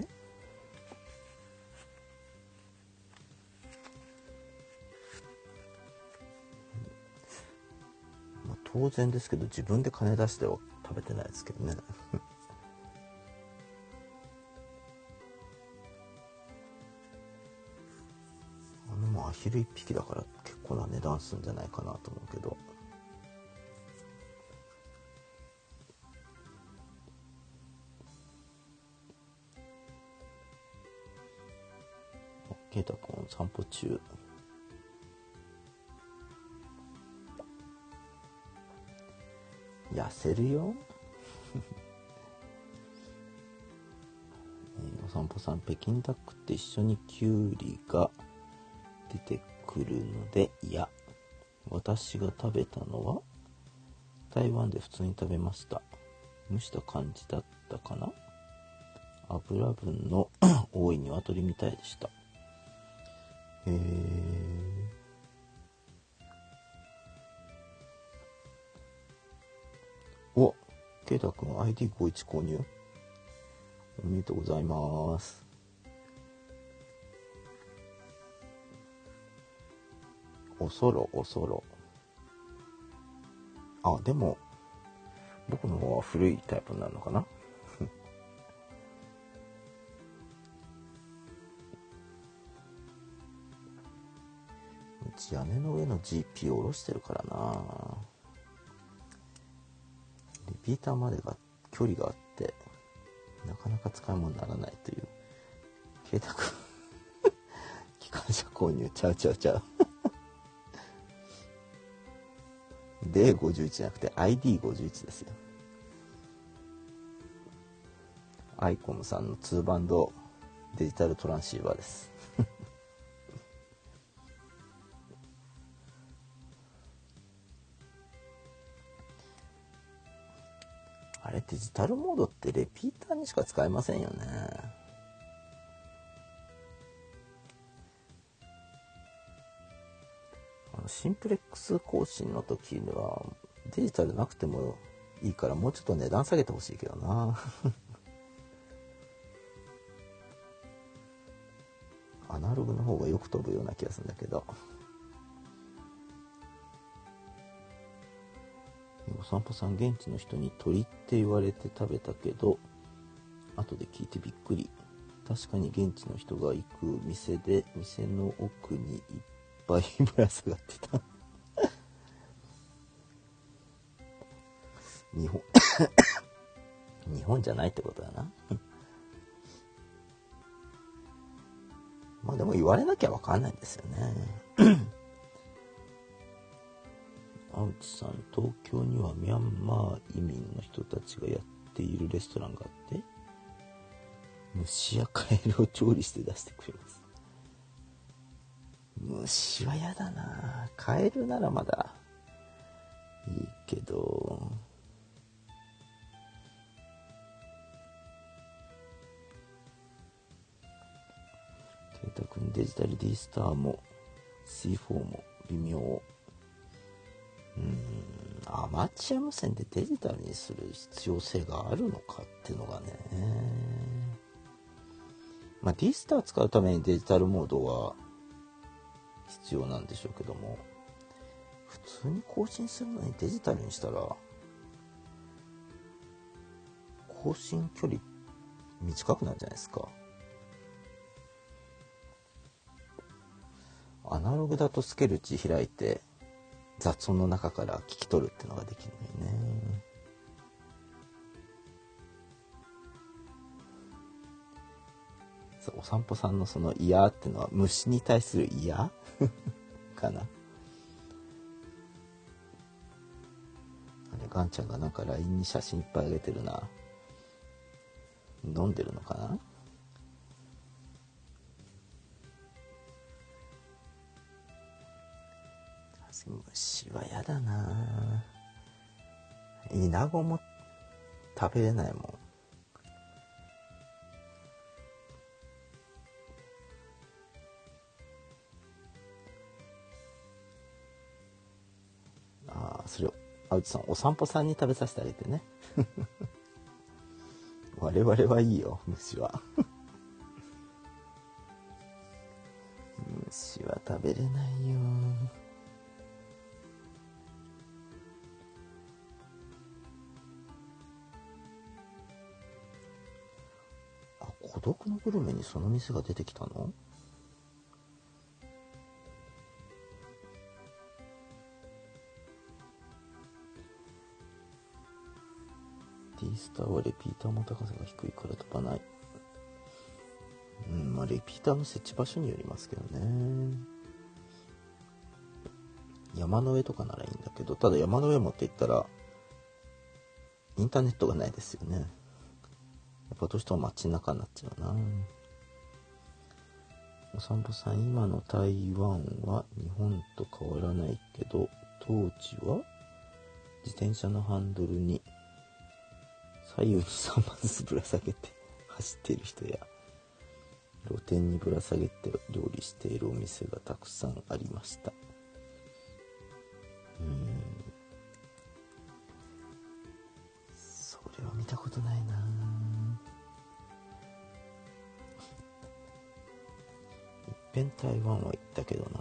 まあ、当然ですけど自分で金出しては食べてないですけどね。あのもアヒル一匹だから結構な値段するんじゃないかなと思うけど。ケイタ君散歩中。痩せるよ。お散歩さん、北京ダックって一緒にキュウリが出てくるので、いや、私が食べたのは台湾で普通に食べました。蒸した感じだったかな。油分の多い鶏みたいでした。へー。お、ケイタ君 アイディーごじゅういち 購入おめでとうございます。おそろおそろ。あ、でも僕の方は古いタイプになるのかな。うち屋根の上の ジーピー を下ろしてるからな。リピーターまでが距離があってなかなか使い物にならないという。ケイタ君機関車購入ちゃうちゃうちゃうディーごじゅういち じゃなくて アイディーごじゅういち ですよ。アイコムさんのツーバンドデジタルトランシーバーですあれデジタルモードってレピーターにしか使えませんよね。あのシンプレックス更新の時にはデジタルなくてもいいからもうちょっと値段下げてほしいけどなアナログの方がよく飛ぶような気がするんだけど。お散歩さん、現地の人に鳥って言われて食べたけど後で聞いてびっくり。確かに現地の人が行く店で店の奥にいっぱいぶら下がってた日本日本じゃないってことだなまあでも言われなきゃ分かんないんですよね青地さん、東京にはミャンマー移民の人たちがやっているレストランがあって虫やカエルを調理して出してくれます。虫はやだな。カエルならまだいいけどケイタ君、デジタル D スターも シーフォー も微妙。うーん、アマチュア無線でデジタルにする必要性があるのかっていうのがね。まあ D スター使うためにデジタルモードは必要なんでしょうけども、普通に更新するのにデジタルにしたら更新距離短くなるんじゃないですか。アナログだとスケル値開いて雑音の中から聞き取るってのができるのよね。お散歩さんのその嫌ってのは虫に対する嫌かな。あれガンちゃんがなんか ライン に写真いっぱいあげてるな。飲んでるのかな。虫はやだな。イナゴも食べれないもん。ああ、それをあうちさんお散歩さんに食べさせてあげてね。我々はいいよ、虫は。虫は食べれないよ。あ、孤独のグルメにその店が出てきたの？D スターはレピーターも高さが低いから飛ばない。うん、まあレピーターの設置場所によりますけどね。山の上とかならいいんだけど、ただ山の上持って行ったらインターネットがないですよね。やっぱどうしても街中になっちゃうな。お散歩さん、今の台湾は日本と変わらないけど、当時は自転車のハンドルに左右にさんまんずつぶら下げて走っている人や、露店にぶら下げて料理しているお店がたくさんありました。うーん、それは見たことないな。いっぺん台湾は行ったけどな。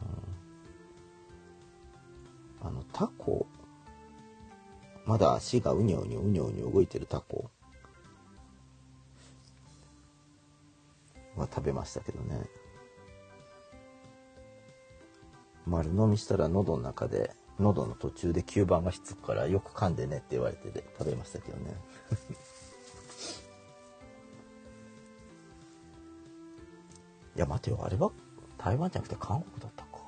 あのタコ、まだ足がうにょうにょうにょうにょ動いてるタコは食べましたけどね。丸飲みしたら喉の中で、喉の途中で吸盤がひっつくからよく噛んでねって言われてで食べましたけどね。いや待てよ、あれは台湾じゃなくて韓国だったか。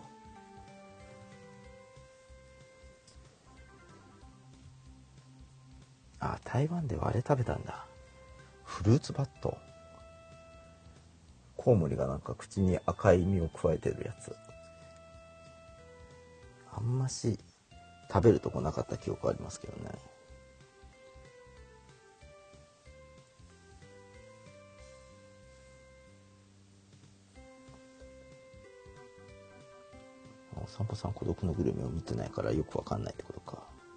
あ、台湾ではあれ食べたんだ。フルーツバット。コウモリがなんか口に赤い実を加えてるやつ。あんまし食べるとこなかった記憶ありますけどね。お散歩さん孤独のグルメを見てないからよくわかんないってことか。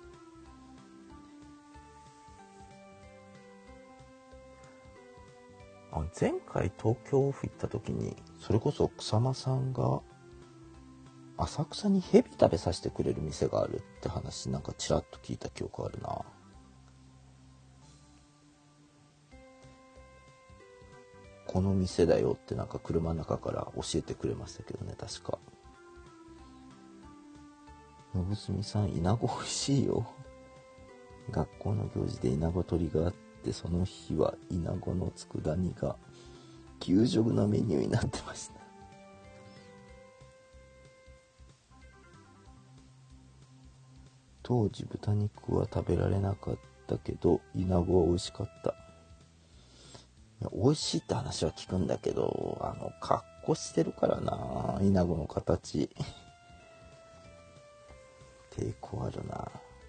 あ、前回東京オフ行った時にそれこそ草間さんが浅草にヘビ食べさせてくれる店があるって話なんかちらっと聞いた記憶あるな。この店だよってなんか車の中から教えてくれましたけどね、確か。のぶすみさん、イナゴ美味しいよ。学校の行事でイナゴ取りがあって、その日はイナゴの佃煮が給食のメニューになってました。当時豚肉は食べられなかったけどイナゴは美味しかった。いや美味しいって話は聞くんだけど、あの格好してるからな、イナゴの形。抵抗あるな。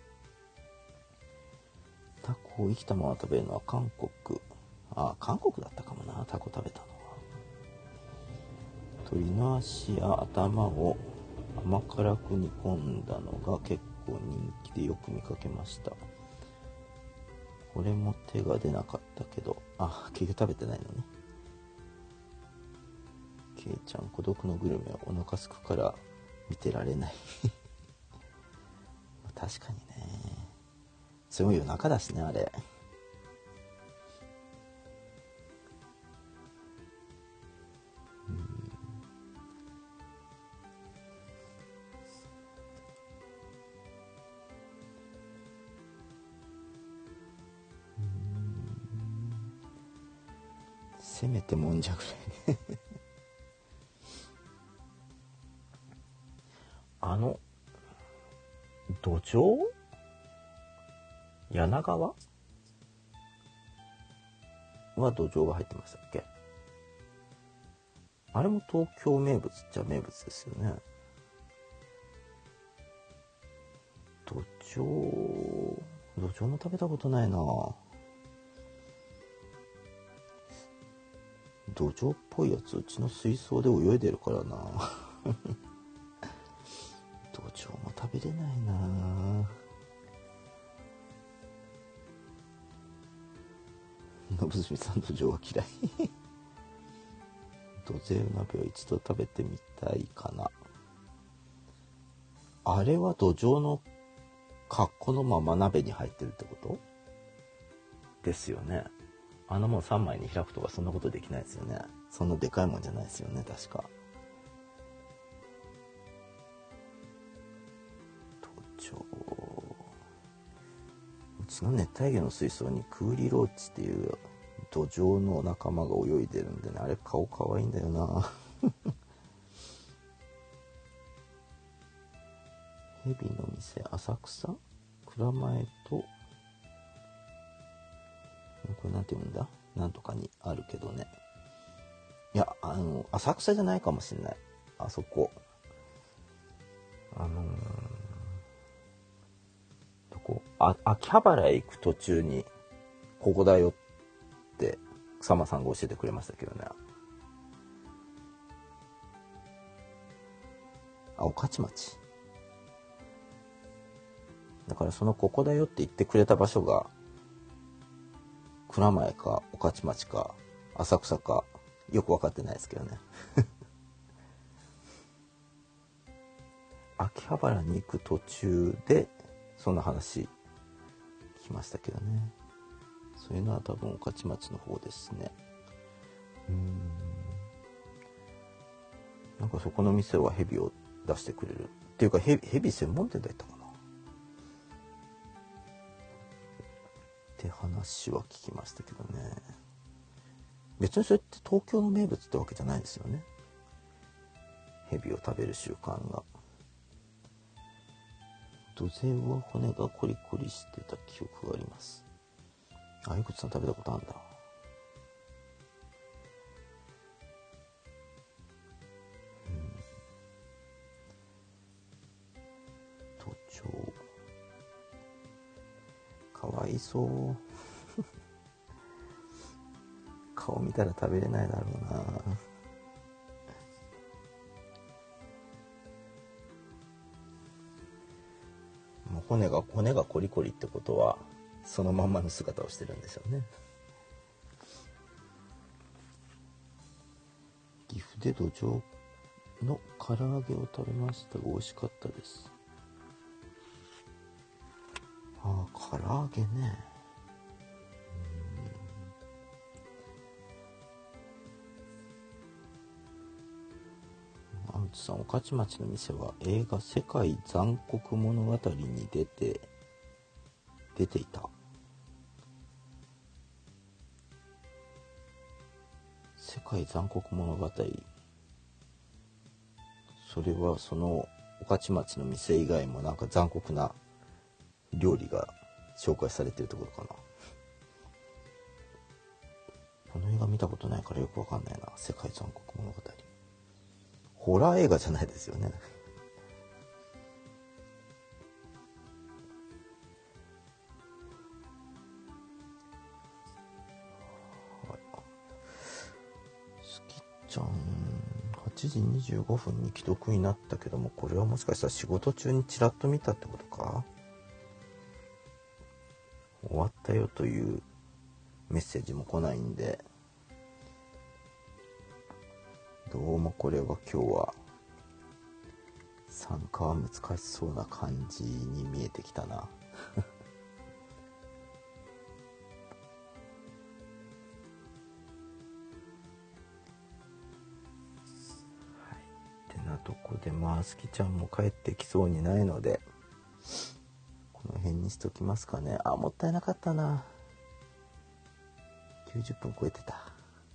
タコを生きたまま食べるのは韓国。あ、韓国だったかもな、タコ食べたのは。鶏の足や頭を甘辛く煮込んだのが結構人気でよく見かけました。これも手が出なかったけど、あ、結局食べてないのね。 ケイちゃん、孤独のグルメはお腹すくから見てられない確かにね、すごい夜中だしねあれ。せめてもんじゃぐらいねあの土壌柳川は土壌が入ってましたっけ。あれも東京名物っちゃ名物ですよね。土壌土壌も食べたことないな。土壌っぽいやつうちの水槽で泳いでるからな土壌も食べれないな。のぶすみさん、土壌は嫌い土ぜう鍋を一度食べてみたいかな。あれは土壌の格好のまま鍋に入ってるってことですよね。あのもんさんまいに開くとかそんなことできないですよね。そんなでかいもんじゃないですよね確か。土壌、うちの熱帯魚の水槽にクーリローチっていう土壌の仲間が泳いでるんでね、あれ顔かわいいんだよなヘビの店浅草蔵前とこれなんて言うんだ、なんとかにあるけどね。いや、あの浅草じゃないかもしれない。あそこあのー、どこあ秋葉原へ行く途中にここだよって草間さんが教えてくれましたけどね。あ、御徒町だから、そのここだよって言ってくれた場所が蔵前か御徒町か浅草かよく分かってないですけどね秋葉原に行く途中でそんな話聞きましたけどね。そういうのは多分御徒町の方ですね。うーん、なんかそこの店はヘビを出してくれるっていうか、ヘビ、ヘビ専門店だったかなって話は聞きましたけどね。別にそれって東京の名物ってわけじゃないですよね。ヘビを食べる習慣が。土ぜうは骨がコリコリしてた記憶があります。あ、ゆくつさん食べたことあるんだ。土壌かわいそう顔見たら食べれないだろうな。もう骨が骨がコリコリってことはそのまんまの姿をしてるんでしょうね。岐阜で土壌の唐揚げを食べましたが美味しかったです。ああ、唐揚げね。あうちさん、御徒町の店は映画世界残酷物語に出て出ていた。世界残酷物語、それはその御徒町の店以外もなんか残酷な料理が紹介されてるところかな。この映画見たことないからよくわかんないな。世界残酷物語、ホラー映画じゃないですよね。スキちゃんはちじにじゅうごふんに既読になったけども、これはもしかしたら仕事中にちらっと見たってことか。終わったよというメッセージも来ないんで、 どうもこれは今日は参加は難しそうな感じに見えてきたな。はい。ってなとこで、まあすきちゃんも帰ってきそうにないのでこの辺にしときますかね。あ、もったいなかったな。きゅうじゅっぷん超えてた。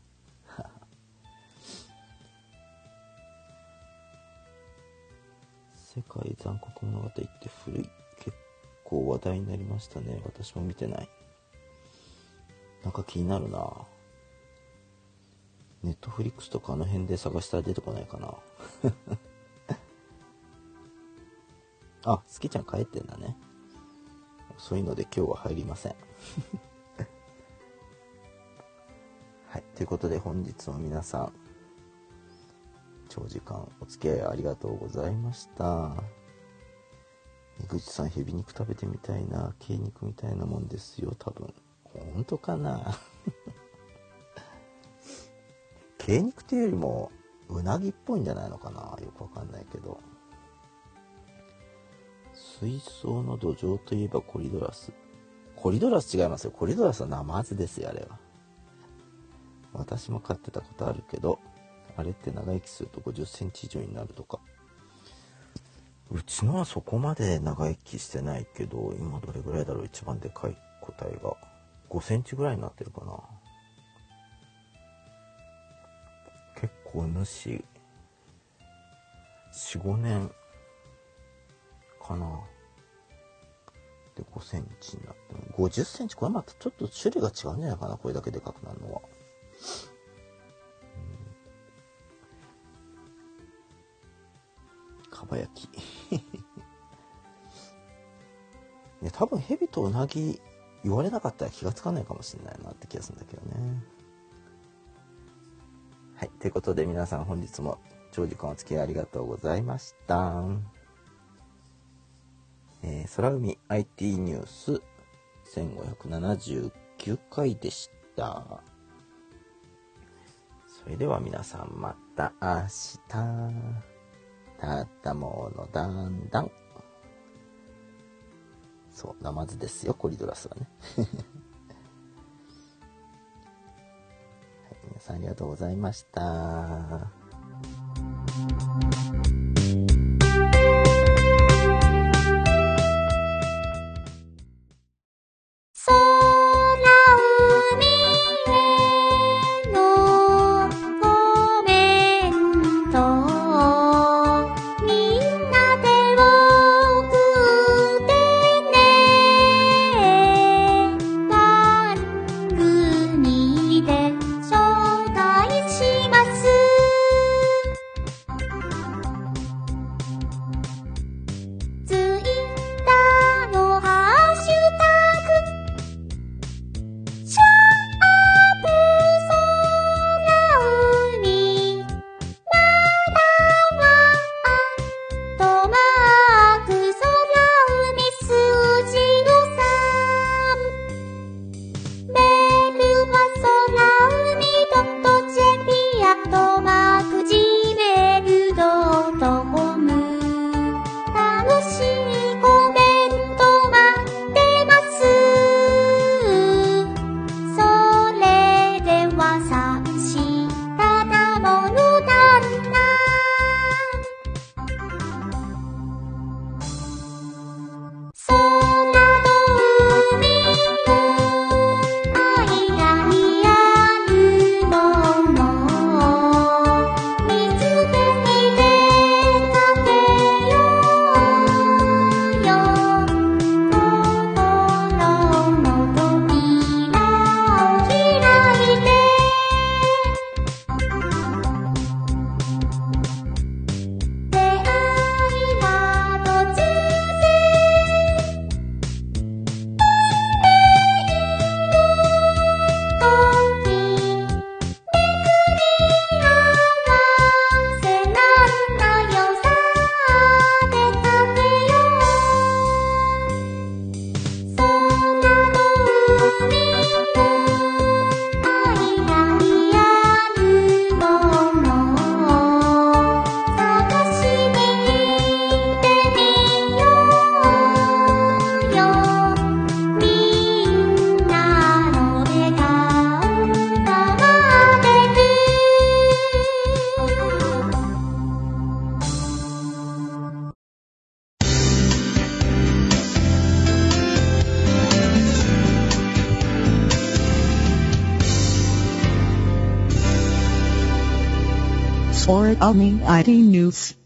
世界残酷物語って古い、結構話題になりましたね。私も見てない。なんか気になるな。ネットフリックスとかあの辺で探したら出てこないかな。あ、すきちゃん帰ってんだね。そういうので今日は入りません。はい、ということで本日も皆さん長時間お付き合いありがとうございました。井口さん、ヘビ肉食べてみたいな。鶏肉みたいなもんですよ、多分。本当かな。鶏肉っていうよりもうなぎっぽいんじゃないのかな。よくわかんないけど。水槽の土壌といえばコリドラス。コリドラス違いますよ。コリドラスはナマズですよ、あれは。私も飼ってたことあるけど、あれって長生きするとごじゅっセンチ以上になるとか。うちのはそこまで長生きしてないけど、今どれぐらいだろう。一番でかい個体がごセンチぐらいになってるかな。結構主よん、ごねんかな。でごセンチになってる。ごじゅっセンチ、これまたちょっと種類が違うんじゃないかな。これだけでかくなるのは。かば焼き。ね、多分ヘビとウナギ言われなかったら気がつかないかもしれないなって気がするんだけどね。はい、ということで皆さん本日も長時間お付き合いありがとうございました。えー、空海 アイティー ニュースせんごひゃくななじゅうきゅうかいでした。それでは皆さんまた明日。たったものだんだん。そう、ナマズですよ、コリドラスはね。はい、皆さんありがとうございました。 or Omni アイティー News.